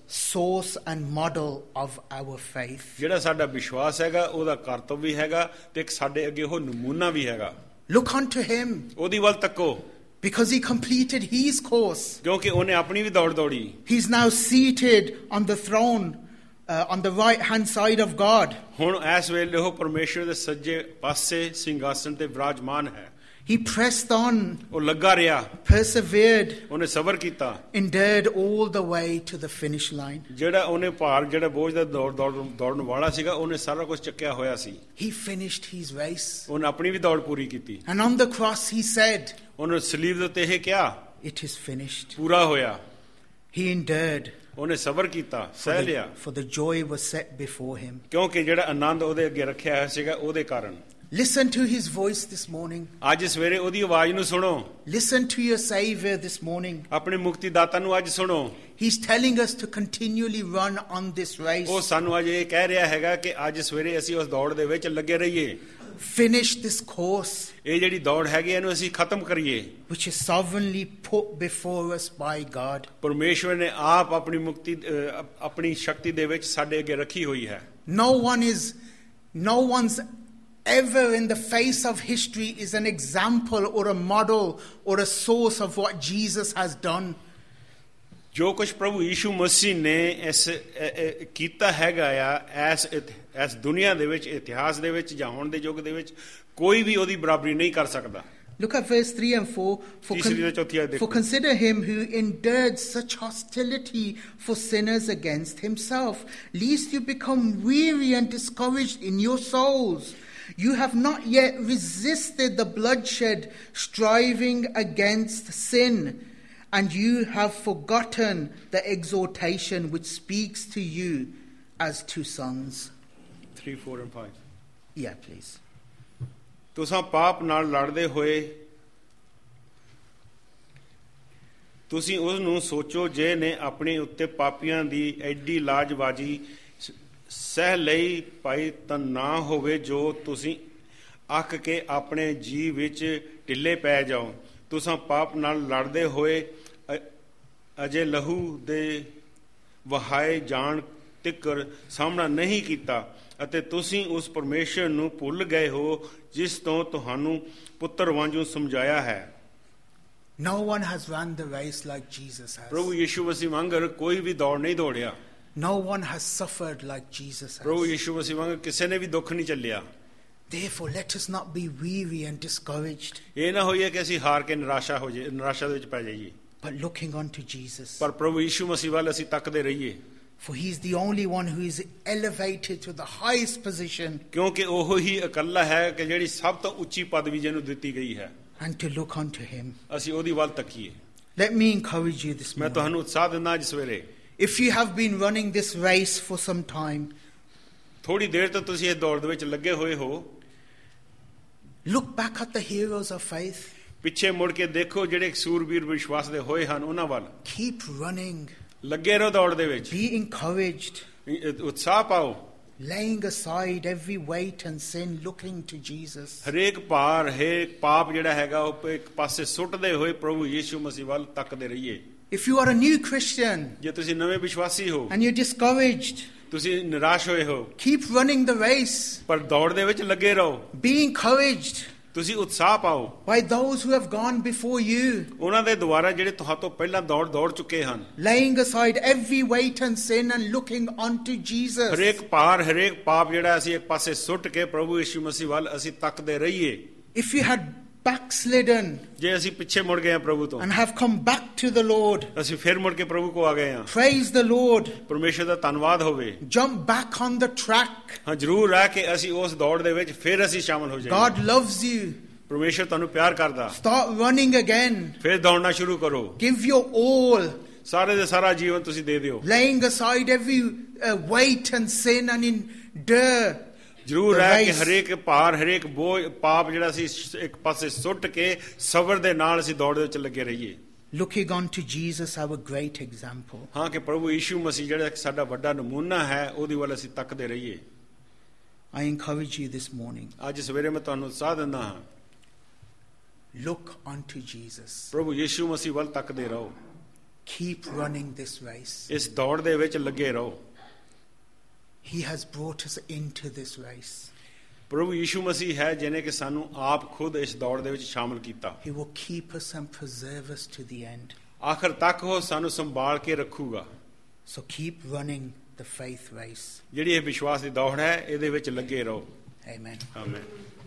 source and model of our faith. ਜਿਹੜਾ ਸਾਡਾ ਵਿਸ਼ਵਾਸ ਹੈਗਾ ਉਹਦਾ ਕਰਤੱਵ ਵੀ ਹੈਗਾ ਤੇ ਇੱਕ ਸਾਡੇ ਅੱਗੇ ਉਹ ਨਮੂਨਾ ਵੀ ਹੈਗਾ। Look unto him, ਉਹਦੀ ਵੱਲ ਤੱਕੋ because he completed his course. ਕਿਉਂਕਿ ਉਹਨੇ ਆਪਣੀ ਵੀ ਦੌੜ ਦੌੜੀ। He's now seated on the throne on the right hand side of God. ਹੁਣ ਇਸ ਵੇਲੇ ਉਹ ਪਰਮੇਸ਼ਰ ਦੇ ਸੱਜੇ ਪਾਸੇ ਸਿੰਘਾਸਨ ਤੇ ਵਿਰਾਜਮਾਨ ਹੈ। He pressed on, ਉਹ ਲੱਗਾ ਰਿਹਾ, persevered, ਉਹਨੇ ਸਬਰ ਕੀਤਾ, endured all the way to the finish line. ਜਿਹੜਾ ਉਹਨੇ ਭਾਰ ਜਿਹੜਾ ਬੋਝ ਦਾ ਦੌੜਨ ਵਾਲਾ ਸੀਗਾ ਉਹਨੇ ਸਾਰਾ ਕੁਝ ਚੱਕਿਆ ਹੋਇਆ ਸੀ। He finished his race. ਉਹਨੇ ਆਪਣੀ ਵੀ ਦੌੜ ਪੂਰੀ ਕੀਤੀ। And on the cross he said, ਉਹਨੇ ਸਲੀਬ ਦੇ ਉੱਤੇ ਇਹ ਕਿਹਾ, it is finished. ਪੂਰਾ ਹੋਇਆ। He endured, ਉਹਨੇ ਸਬਰ ਕੀਤਾ, ਸਹਿ ਲਿਆ, for the joy was set before him. ਕਿਉਂਕਿ ਜਿਹੜਾ ਆਨੰਦ ਉਹਦੇ ਅੱਗੇ ਰੱਖਿਆ ਹੋਇਆ ਸੀਗਾ ਉਹਦੇ ਕਾਰਨ। Listen to his voice this morning. ਅੱਜ ਸਵੇਰੇ ਉਹਦੀ ਆਵਾਜ਼ ਨੂੰ ਸੁਣੋ। Listen to your Savior this morning. ਆਪਣੇ ਮੁਕਤੀਦਾਤਾ ਨੂੰ ਅੱਜ ਸੁਣੋ। He's telling us to continually run on this race. ਉਹ ਸਾਨੂੰ ਅੱਜ ਇਹ ਕਹਿ ਰਿਹਾ ਹੈਗਾ ਕਿ ਅੱਜ ਸਵੇਰੇ ਅਸੀਂ ਉਸ ਦੌੜ ਦੇ ਵਿੱਚ ਲੱਗੇ ਰਹੀਏ। Finish this course, ਇਹ ਜਿਹੜੀ ਦੌੜ ਹੈਗੀ ਇਹਨੂੰ ਅਸੀਂ ਖਤਮ ਕਰੀਏ, which is sovereignly put before us by God. ਪਰਮੇਸ਼ਵਰ ਨੇ ਆਪ ਆਪਣੀ ਮੁਕਤੀ ਆਪਣੀ ਸ਼ਕਤੀ ਦੇ ਵਿੱਚ ਸਾਡੇ ਅੱਗੇ ਰੱਖੀ ਹੋਈ ਹੈ। No one's ever in the face of history is an example or a model or a source of what Jesus has done. ਜੋ ਕੁਝ ਪ੍ਰਭੂ ਯੀਸ਼ੂ ਮਸੀਹ ਨੇ ਇਸ ਕੀਤਾ ਹੈਗਾ ਆ ਇਸ ਦੁਨੀਆ ਦੇ ਵਿੱਚ, ਇਤਿਹਾਸ ਦੇ ਵਿੱਚ ਜਾਂ ਹੁਣ ਦੇ ਯੁੱਗ ਦੇ ਵਿੱਚ ਕੋਈ ਵੀ ਉਹਦੀ ਬਰਾਬਰੀ ਨਹੀਂ ਕਰ ਸਕਦਾ। Look at verse 3 and 4. For consider him who endured such hostility for sinners against himself, lest you become weary and discouraged in your souls. You have not yet resisted the bloodshed, striving against sin, and you have forgotten the exhortation which speaks to you as to sons. 3, 4 and 5. Yeah, please. ਤੁਸੀਂ ਪਾਪ ਨਾਲ ਲੜਦੇ ਹੋਏ ਤੁਸੀਂ ਉਸ ਨੂੰ ਸੋਚੋ ਜੇ ਨੇ ਆਪਣੇ ਉੱਤੇ ਪਾਪੀਆਂ ਦੀ ਐਡੀ ਲਾਜਬਾਜ਼ੀ ਸਹਿ ਲਈ ਭਾਈ ਤਾਂ ਨਾ ਹੋਵੇ ਜੋ ਤੁਸੀਂ ਅੱਕ ਕੇ ਆਪਣੇ ਜੀਵ ਵਿੱਚ ਢਿੱਲੇ ਪੈ ਜਾਓ। ਤੁਸੀਂ ਪਾਪ ਨਾਲ ਲੜਦੇ ਹੋਏ ਅਜੇ ਲਹੂ ਦੇ ਵਹਾਏ ਜਾਣ ਤਿੱਕਰ ਸਾਹਮਣਾ ਨਹੀਂ ਕੀਤਾ ਅਤੇ ਤੁਸੀਂ ਉਸ ਪਰਮੇਸ਼ਰ ਨੂੰ ਭੁੱਲ ਗਏ ਹੋ ਜਿਸ ਤੋਂ ਤੁਹਾਨੂੰ ਪੁੱਤਰ ਵਾਂਝੂ ਸਮਝਾਇਆ ਹੈ। No one has run the race like Jesus has. ਪ੍ਰਭੂ ਯੀਸ਼ੂ ਮਸੀਹ ਵਾਂਗਰ ਕੋਈ ਵੀ ਦੌੜ ਨਹੀਂ ਦੌੜਿਆ। No one has suffered like Jesus has. ਪ੍ਰਭੂ ਯੀਸ਼ੂ ਮਸੀਹ ਵਾਂਗਰ ਕਿਸੇ ਨੇ ਵੀ ਦੁੱਖ ਨਹੀਂ ਚੱਲਿਆ। Therefore, let us not be weary and discouraged. ਇਹ ਨਾ ਹੋਈਏ ਕਿ ਅਸੀਂ ਹਾਰ ਕੇ ਨਿਰਾਸ਼ਾ ਦੇ ਵਿੱਚ ਪੈ ਜਾਈਏ। But looking unto Jesus. ਪਰ ਪ੍ਰਭੂ ਯੀਸ਼ੂ ਮਸੀਹ ਵੱਲ ਅਸੀਂ ਤੱਕਦੇ ਰਹੀਏ। For he is the only one who is elevated to the highest position. ਕਿਉਂਕਿ ਉਹ ਹੀ ਇਕੱਲਾ ਹੈ ਕਿ ਜਿਹੜੀ ਸਭ ਤੋਂ ਉੱਚੀ ਪਦਵੀ ਜਿਹਨੂੰ ਦਿੱਤੀ ਗਈ ਹੈ। And to look unto him. ਅਸੀਂ ਉਹਦੀ ਵੱਲ ਤੱਕੀਏ। Let me encourage you this ਮੈਂ morning. ਤੁਹਾਨੂੰ ਉਤਸ਼ਾਹ ਦਿੰਦਾ ਅੱਜ ਸਵੇਰੇ। If you have been running this race for some time, ਥੋੜੀ ਦੇਰ ਤੋਂ ਤੁਸੀਂ ਇਸ ਦੌੜ ਦੇ ਵਿੱਚ ਲੱਗੇ ਹੋਏ ਹੋ, look back at the heroes of faith. ਪਿੱਛੇ ਮੁੜ ਕੇ ਦੇਖੋ ਜਿਹੜੇ ਸੂਰਬੀਰ ਵਿਸ਼ਵਾਸ ਦੇ ਹੋਏ ਹਨ ਉਹਨਾਂ ਵੱਲ। Keep running. ਲੱਗੇ ਰਹੋ ਦੌੜ ਦੇ ਵਿੱਚ। Be encouraged. ਉਤਸ਼ਾਹ ਪਾਓ। Laying aside every weight and sin, looking to Jesus. ਹਰੇਕ ਭਾਰ ਹਰੇਕ ਪਾਪ ਜਿਹੜਾ ਹੈਗਾ ਉਹ ਇੱਕ ਪਾਸੇ ਸੁੱਟਦੇ ਹੋਏ ਪ੍ਰਭੂ ਯੀਸ਼ੂ ਮਸੀਹ ਵੱਲ ਤੱਕਦੇ ਰਹੀਏ। If you are a new Christian ਜੇ ਤੁਸੀਂ ਨਵੇਂ ਵਿਸ਼ਵਾਸੀ ਹੋ and you're discouraged, ਤੁਸੀਂ ਨਿਰਾਸ਼ ਹੋਏ ਹੋ, keep running the race. ਪਰ ਦੌੜ ਦੇ ਵਿੱਚ ਲੱਗੇ ਰਹੋ। Be encouraged ਤੁਸੀਂ ਉਤਸ਼ਾਹ ਪਾਓ by those who have gone before you, ਉਹਨਾਂ ਦੇ ਦੁਆਰਾ ਜਿਹੜੇ ਤੁਹਾਤੋਂ ਪਹਿਲਾਂ ਦੌੜ ਚੁੱਕੇ ਹਨ। laying aside every weight and sin and looking unto Jesus. ਹਰੇਕ ਭਾਰ ਹਰੇਕ ਪਾਪ ਜਿਹੜਾ ਅਸੀਂ ਇੱਕ ਪਾਸੇ ਸੁੱਟ ਕੇ ਪ੍ਰਭੂ ਯੀਸ਼ੂ ਮਸੀਹ ਵੱਲ ਅਸੀਂ ਤੱਕਦੇ ਰਹੀਏ। If you had backslidden ਜੇ ਅਸੀਂ ਪਿੱਛੇ ਮੁੜ ਗਏ ਹਾਂ ਪ੍ਰਭੂ ਤੋਂ, and have come back to the Lord, ਅਸੀਂ ਫਿਰ ਮੁੜ ਕੇ ਪ੍ਰਭੂ ਕੋ ਆ ਗਏ ਹਾਂ, praise the Lord. ਪਰਮੇਸ਼ਰ ਦਾ ਧੰਨਵਾਦ ਹੋਵੇ। Jump back on the track. ਹਾਂ ਜ਼ਰੂਰ ਆ ਕੇ ਅਸੀਂ ਉਸ ਦੌੜ ਦੇ ਵਿੱਚ ਫਿਰ ਅਸੀਂ ਸ਼ਾਮਲ ਹੋ ਜਾਈਏ। God loves you. ਪਰਮੇਸ਼ਰ ਤੁਹਾਨੂੰ ਪਿਆਰ ਕਰਦਾ। Start running again. ਫਿਰ ਦੌੜਨਾ ਸ਼ੁਰੂ ਕਰੋ। Give your all. ਸਾਰੇ ਦੇ ਸਾਰਾ ਜੀਵਨ ਤੁਸੀਂ ਦੇ ਦਿਓ। Laying aside every weight and sin and endure. ਜ਼ਰੂਰ ਹੈ ਕਿ ਹਰੇਕ ਭਾਰ ਹਰੇਕ ਬੋਝ ਪਾਪ ਜਿਹੜਾ ਅਸੀਂ ਇੱਕ ਪਾਸੇ ਸੁੱਟ ਕੇ ਸਬਰ ਦੇ ਨਾਲ ਅਸੀਂ ਦੌੜ ਦੇ ਵਿੱਚ ਲੱਗੇ ਰਹੀਏ। Looking unto Jesus, our great example. ਹਾਂ ਕਿ ਪ੍ਰਭੂ ਯੀਸ਼ੂ ਮਸੀਹ ਜਿਹੜਾ ਸਾਡਾ ਵੱਡਾ ਨਮੂਨਾ ਹੈ ਉਹਦੀ ਵੱਲ ਅਸੀਂ ਤੱਕਦੇ ਰਹੀਏ। I encourage you this morning. ਅੱਜ ਸਵੇਰੇ ਮੈਂ ਤੁਹਾਨੂੰ ਉਤਸ਼ਾਹ ਦਿੰਦਾ ਹਾਂ। Look unto Jesus. ਪ੍ਰਭੂ ਯੀਸ਼ੂ ਮਸੀਹ ਵੱਲ ਤੱਕਦੇ ਰਹੋ। Keep running this race. ਇਸ ਦੌੜ ਦੇ ਵਿੱਚ ਲੱਗੇ ਰਹੋ। He has brought us into this race. ਪ੍ਰਭੂ ਯੀਸ਼ੂ ਮਸੀਹ ਹੈ ਜਿਹਨੇ ਕਿ ਸਾਨੂੰ ਆਪ ਖੁਦ ਇਸ ਦੌੜ ਦੇ ਵਿੱਚ ਸ਼ਾਮਲ ਕੀਤਾ। He will keep us and preserve us to the end. ਆਖਰ ਤੱਕ ਉਹ ਸਾਨੂੰ ਸੰਭਾਲ ਕੇ ਰੱਖੂਗਾ। So keep running the faith race. ਜਿਹੜੀ ਇਹ ਵਿਸ਼ਵਾਸ ਦੀ ਦੌੜ ਹੈ ਇਹਦੇ ਵਿੱਚ ਲੱਗੇ ਰਹੋ। Amen. ਆਮੇਨ।